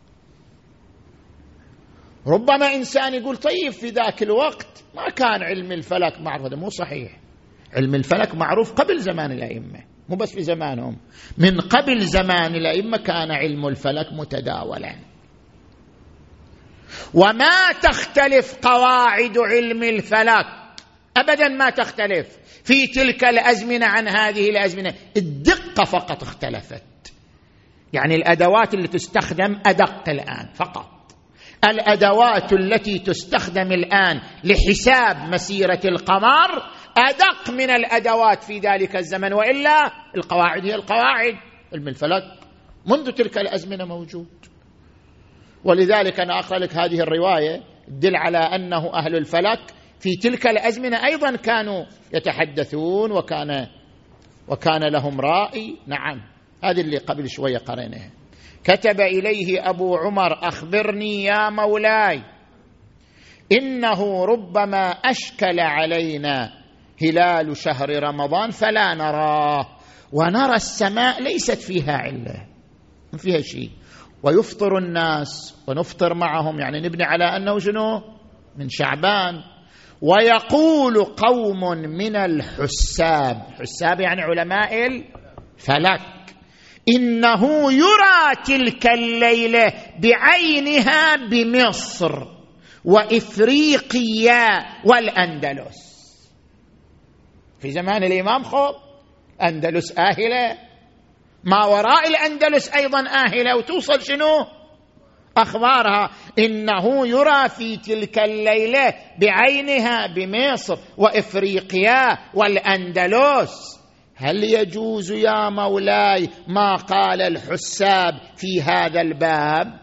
ربما إنسان يقول طيب في ذاك الوقت ما كان علم الفلك معروف. هذا مو صحيح. علم الفلك معروف قبل زمان الأئمة، مو بس في زمانهم، من قبل زمان الأئمة كان علم الفلك متداولا، وما تختلف قواعد علم الفلك أبدا، ما تختلف في تلك الأزمنة عن هذه الأزمنة، الدقة فقط اختلفت. يعني الأدوات اللي تستخدم أدق الآن فقط. الأدوات التي تستخدم الآن لحساب مسيرة القمر أدق من الأدوات في ذلك الزمن، وإلا القواعد هي القواعد. علم الفلك منذ تلك الأزمنة موجود. ولذلك أنا أقرأ لك هذه الرواية تدل على أنه أهل الفلك في تلك الأزمنة أيضا كانوا يتحدثون وكان لهم رأي. نعم، هذه اللي قبل شوية قرأناها. كتب إليه أبو عمر: أخبرني يا مولاي، إنه ربما أشكل علينا هلال شهر رمضان فلا نراه، ونرى السماء ليست فيها علة، ما فيها شيء، ويفطر الناس ونفطر معهم، يعني نبني على أنه شنو من شعبان. ويقول قوم من الحساب، حساب يعني علماء الفلك، إنه يرى تلك الليلة بعينها بمصر وإفريقيا والأندلس. في زمان الإمام أندلس آهلة، ما وراء الأندلس أيضا آهلة، وتوصل شنو أخبارها. إنه يرى في تلك الليلة بعينها بمصر وإفريقيا والأندلس. هل يجوز يا مولاي ما قال الحساب في هذا الباب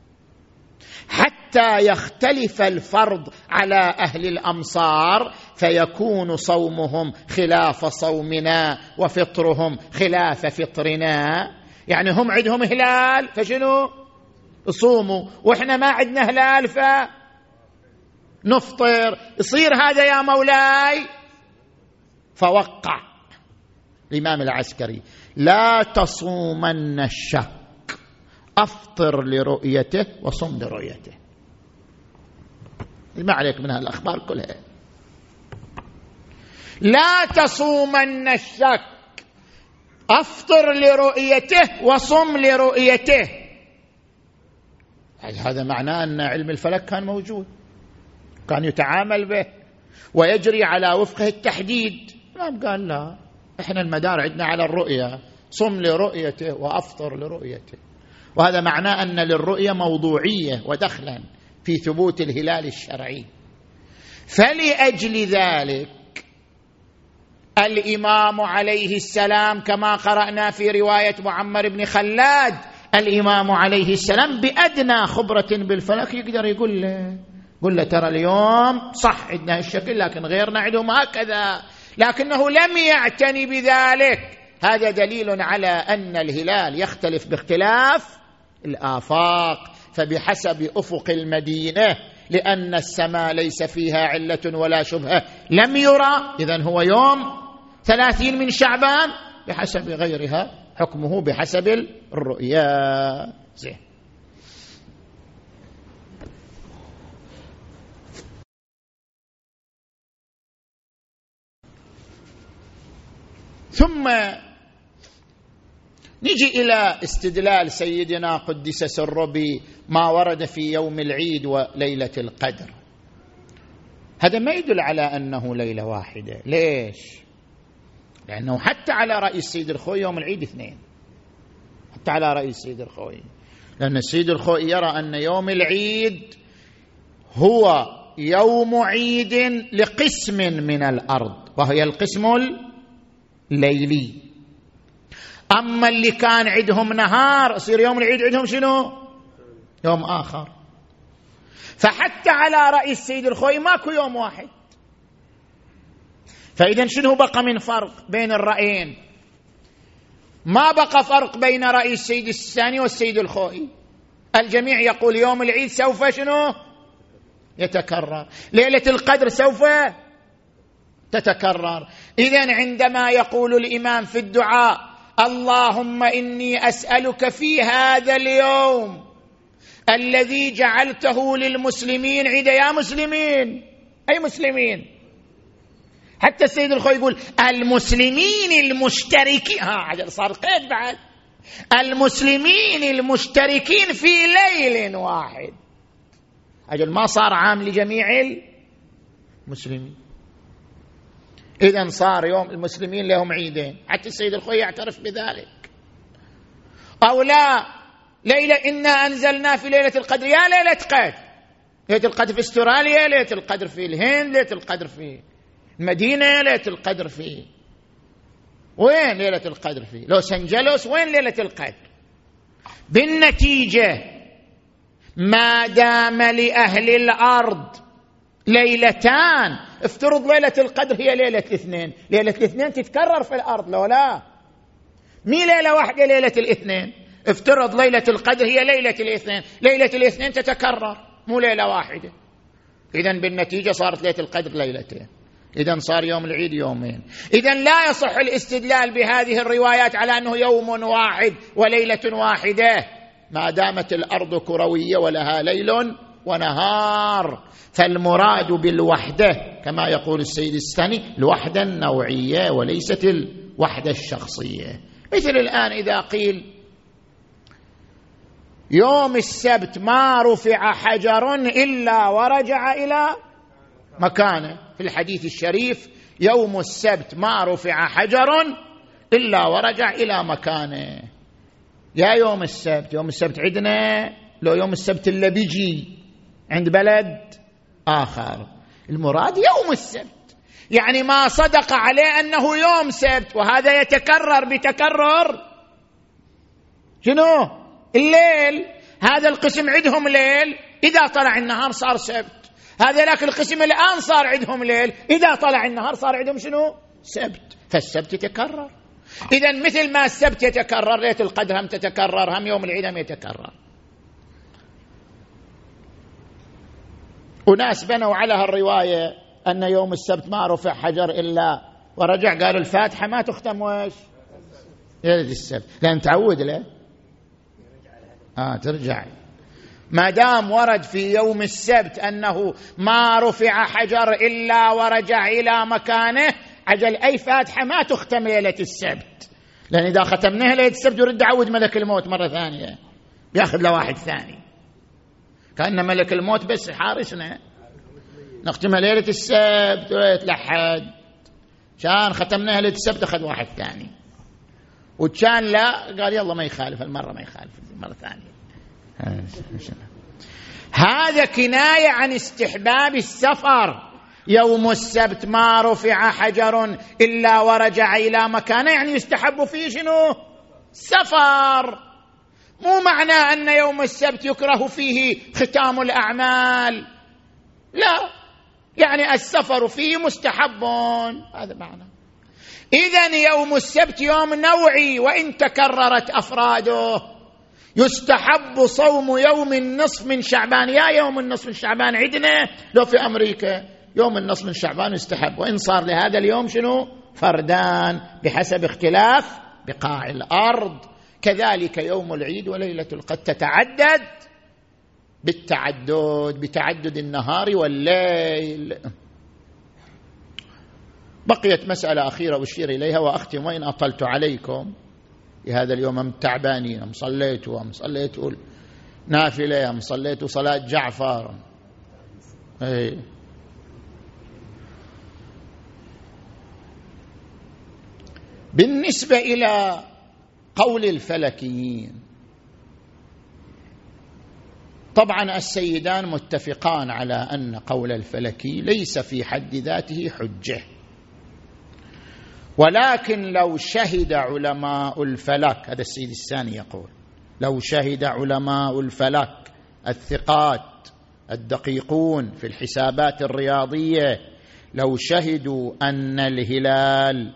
حتى يختلف الفرض على أهل الأمصار فيكون صومهم خلاف صومنا وفطرهم خلاف فطرنا؟ يعني هم عندهم هلال فشنو صوموا، وإحنا ما عندنا هلال فنفطر. يصير هذا يا مولاي؟ فوقع الإمام العسكري: لا تصومن الشك، أفطر لرؤيته وصم لرؤيته. ما عليك من هالأخبار كلها. لا تصومن الشك، أفطر لرؤيته وصم لرؤيته. هذا معناه أن علم الفلك كان موجود، كان يتعامل به ويجري على وفقه التحديد. قال لا، إحنا المدار عندنا على الرؤية، صم لرؤيته وأفطر لرؤيته. وهذا معناه أن للرؤية موضوعية ودخلا في ثبوت الهلال الشرعي. فلأجل ذلك الإمام عليه السلام كما قرأنا في رواية معمر بن خلاد، الإمام عليه السلام بأدنى خبرة بالفلك يقدر يقول له ترى اليوم صح عندنا الشكل لكن غيرنا عندهم هكذا، لكنه لم يعتني بذلك. هذا دليل على أن الهلال يختلف باختلاف الآفاق، فبحسب أفق المدينة لأن السماء ليس فيها علة ولا شبهة لم يرى، إذن هو يوم 30 من شعبان، بحسب غيرها حكمه بحسب الرؤيا. زين. ثم نجي إلى استدلال سيدنا قدس سره بما ورد في يوم العيد وليلة القدر. هذا ما يدل على أنه ليلة واحدة. ليش؟ لأنه حتى على رأي السيد الخوئي يوم العيد 2، حتى على رأي السيد الخوئي، لأن السيد الخوئي يرى أن يوم العيد هو يوم عيد لقسم من الأرض وهي القسم الليلي، أما اللي كان عندهم نهار يصير يوم العيد عندهم شنو؟ يوم آخر. فحتى على رأي السيد الخوئي ماكو يوم واحد. فإذا شنو بقى من فرق بين الرأيين؟ ما بقى فرق بين رأي السيد السيستاني والسيد الخوئي. الجميع يقول يوم العيد سوف شنو؟ يتكرر. ليلة القدر سوف تتكرر. إذن عندما يقول الإمام في الدعاء اللهم إني أسألك في هذا اليوم الذي جعلته للمسلمين عيد، يا مسلمين، أي مسلمين؟ حتى السيد الخوئي يقول المسلمين المشتركين، صار قيد بعد، المسلمين المشتركين في ليل واحد، أجل ما صار عام لجميع المسلمين. إذن صار يوم المسلمين لهم عيدين، حتى السيد الخوئي يعترف بذلك. أو لا، ليلة إنا أنزلنا في ليلة القدر، يا ليلة قدر، ليلة القدر في استراليا، ليلة القدر في الهند، ليلة القدر في المدينة، ليلة القدر في وين؟ ليلة القدر في لوس أنجلوس، وين ليلة القدر؟ بالنتيجة ما دام لأهل الأرض ليلتان، افترض ليلة القدر هي ليلة الاثنين، ليلة الاثنين تتكرر في الأرض لو لا؟ مي ليلة واحدة ليلة الاثنين، افترض ليلة القدر هي ليلة الاثنين، ليلة الاثنين تتكرر مو ليلة واحدة. إذن بالنتيجة صارت ليلة القدر ليلتين، إذن صار يوم العيد يومين. إذن لا يصح الاستدلال بهذه الروايات على أنه يوم واحد وليلة واحدة ما دامت الأرض كروية ولها ليل ونهار. فالمراد بالوحدة كما يقول السيد السيستاني الوحدة النوعية وليست الوحدة الشخصية. مثل الآن إذا قيل يوم السبت ما رفع حجر إلا ورجع إلى مكانه، في الحديث الشريف يوم السبت ما رفع حجر إلا ورجع إلى مكانه. يا يوم السبت، يوم السبت عندنا لو يوم السبت اللي بيجي عند بلد آخر، المراد يوم السبت، يعني ما صدق عليه أنه يوم سبت، وهذا يتكرر بتكرر شنو؟ الليل. هذا القسم عندهم ليل، إذا طلع النهار صار سبت، هذا لكن القسم الآن صار عندهم ليل، إذا طلع النهار صار عندهم شنو؟ سبت. فالسبت يتكرر. إذن مثل ما السبت يتكرر ليلة القدر هم تتكرر، هم يوم العيد هم يتكرر. وناس بنوا على هالرواية أن يوم السبت ما رفع حجر إلا ورجع، قالوا الفاتحة ما تختم وش ليلة السبت، لأن تعود له ترجع. ما دام ورد في يوم السبت أنه ما رفع حجر إلا ورجع إلى مكانه، عجل أي فاتحة ما تختم ليلة السبت، لأن إذا ختمناها ليلة السبت يرد عود ملك الموت مرة ثانية، بياخذ له واحد ثاني، كأن ملك الموت بس حارسنا، نختمها ليلة السبت وليلة الأحد، كان ختمناها ليلة السبت أخذ واحد ثاني، وكان لا قال يلا ما يخالف المرة، ما يخالف مرة ثانية. هذا كناية عن استحباب السفر. يوم السبت ما رفع حجر إلا ورجع إلى مكانه، يعني يستحب فيه شنو؟ سفر. مو معنى أن يوم السبت يكره فيه ختام الأعمال، لا، يعني السفر فيه مستحب، هذا معنى. إذن يوم السبت يوم نوعي وإن تكررت أفراده. يستحب صوم يوم النصف من شعبان. يا يوم النصف من شعبان عندنا لو في أمريكا يوم النصف من شعبان يستحب، وإن صار لهذا اليوم شنو؟ فردان بحسب اختلاف بقاع الأرض. كذلك يوم العيد وليلة القدر تتعدد بالتعدد، بتعدد النهار والليل. بقيت مسألة أخيرة أشير إليها وأختم، وإن أطلت عليكم بهذا اليوم، أم تعبانين، أم صليتوا نافلة، أم صليتوا صلاة جعفر. بالنسبة إلى قول الفلكيين، طبعا السيدان متفقان على أن قول الفلكي ليس في حد ذاته حجة، ولكن لو شهد علماء الفلك، هذا السيد الثاني يقول، لو شهد علماء الفلك الثقات الدقيقون في الحسابات الرياضية، لو شهدوا أن الهلال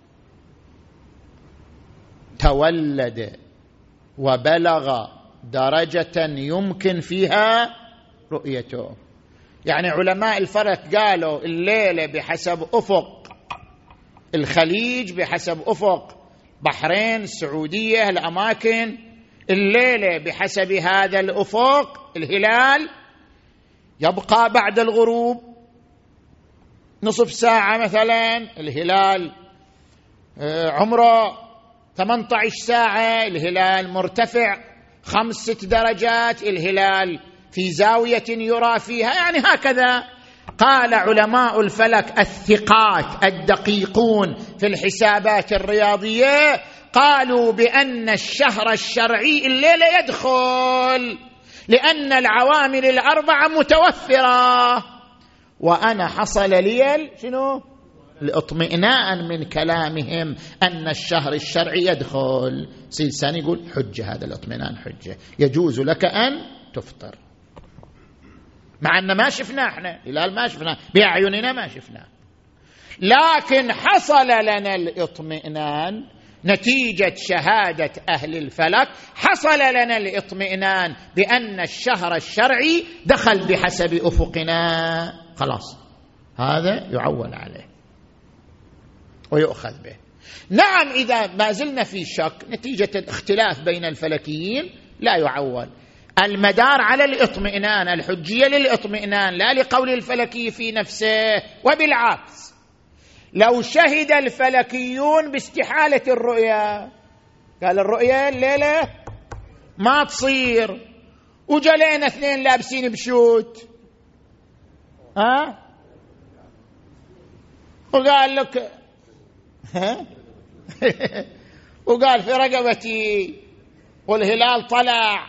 تولد وبلغ درجة يمكن فيها رؤيته، يعني علماء الفلك قالوا الليلة بحسب أفق الخليج، بحسب أفق بحرين، السعودية، الأماكن، الليلة بحسب هذا الأفق الهلال يبقى بعد الغروب نصف ساعة مثلا، الهلال عمره 18 ساعة، الهلال مرتفع 5-6 درجات، الهلال في زاوية يرى فيها، يعني هكذا قال علماء الفلك الثقات الدقيقون في الحسابات الرياضية، قالوا بأن الشهر الشرعي الليلة يدخل، لأن العوامل الأربعة متوفرة. وأنا حصل لي شنو؟ الاطمئنان من كلامهم أن الشهر الشرعي يدخل. سيد ثاني يقول حجة، هذا الاطمئنان حجة، يجوز لك أن تفطر، مع أن ما شفنا احنا هلال، ما شفنا بأعيننا، ما شفنا، لكن حصل لنا الاطمئنان نتيجة شهادة أهل الفلك، حصل لنا الاطمئنان بأن الشهر الشرعي دخل بحسب أفقنا، خلاص هذا يعول عليه ويؤخذ به. نعم إذا ما زلنا في شك نتيجة الاختلاف بين الفلكيين لا يعول، المدار على الاطمئنان، الحجية للاطمئنان لا لقول الفلكي في نفسه. وبالعكس لو شهد الفلكيون باستحالة الرؤيا، قال الرؤيا الليلة ما تصير، وجلينا 2 لابسين بشوت وقال لك وقال في رقبتي والهلال طلع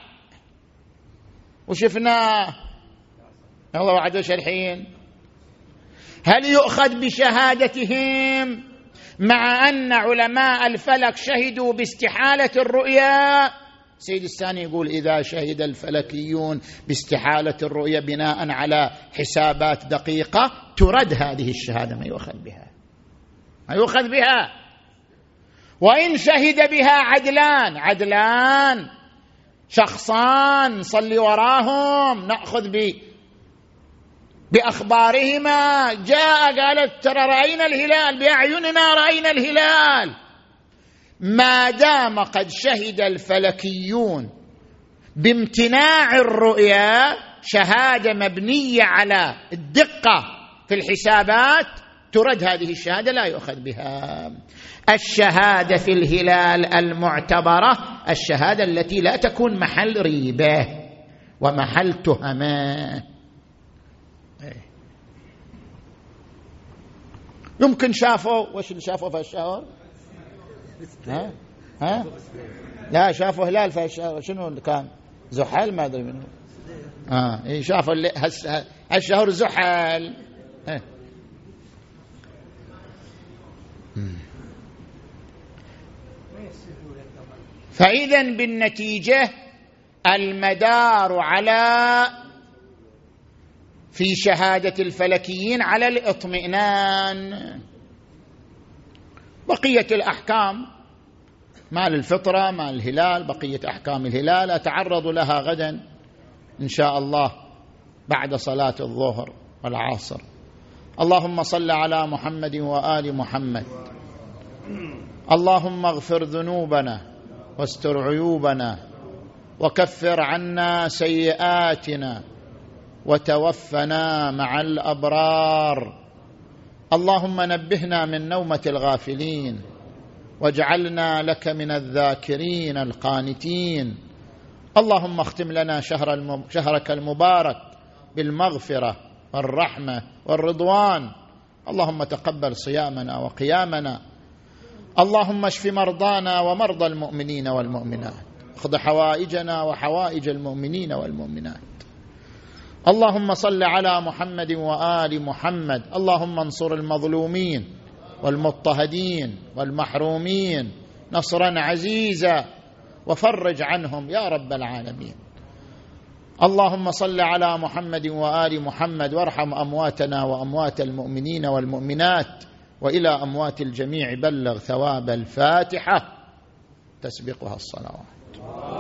وشفناه، الله وعدوش الحين، هل يؤخذ بشهادتهم مع أن علماء الفلك شهدوا باستحالة الرؤيا؟ سيد الثاني يقول إذا شهد الفلكيون باستحالة الرؤيا بناء على حسابات دقيقة ترد هذه الشهادة، ما يؤخذ بها، ما يؤخذ بها. وإن شهد بها عدلان شخصان صلي وراهم نأخذ بأخبارهما، جاء قالت ترى رأينا الهلال بأعيننا، رأينا الهلال، ما دام قد شهد الفلكيون بامتناع الرؤيا شهادة مبنية على الدقة في الحسابات، ترد هذه الشهادة، لا يؤخذ بها. الشهادة في الهلال المعتبرة الشهادة التي لا تكون محل ريبة ومحل تهمة. يمكن شافوا، وش اللي شافوا في الشهر؟ لا شافوا هلال في الشهر، شنو اللي كان؟ زحل، ما أدري منه. شافوا الشهر زحل. فإذا بالنتيجة المدار على في شهادة الفلكيين على الاطمئنان. بقية الأحكام مال الفطرة، مال الهلال، بقية أحكام الهلال أتعرض لها غدا إن شاء الله بعد صلاة الظهر والعصر. اللهم صل على محمد وآل محمد. اللهم اغفر ذنوبنا واستر عيوبنا وكفر عنا سيئاتنا وتوفنا مع الأبرار. اللهم نبهنا من نومة الغافلين واجعلنا لك من الذاكرين القانتين. اللهم اختم لنا شهرك المبارك بالمغفرة والرحمة والرضوان. اللهم تقبل صيامنا وقيامنا. اللهم اشف مرضانا ومرضى المؤمنين والمؤمنات، اقض حوائجنا وحوائج المؤمنين والمؤمنات. اللهم صل على محمد وآل محمد. اللهم انصر المظلومين والمضطهدين والمحرومين نصرا عزيزا وفرج عنهم يا رب العالمين. اللهم صل على محمد وآل محمد وارحم أمواتنا وأموات المؤمنين والمؤمنات، وإلى أموات الجميع بلغ ثواب الفاتحة تسبقها الصلوات.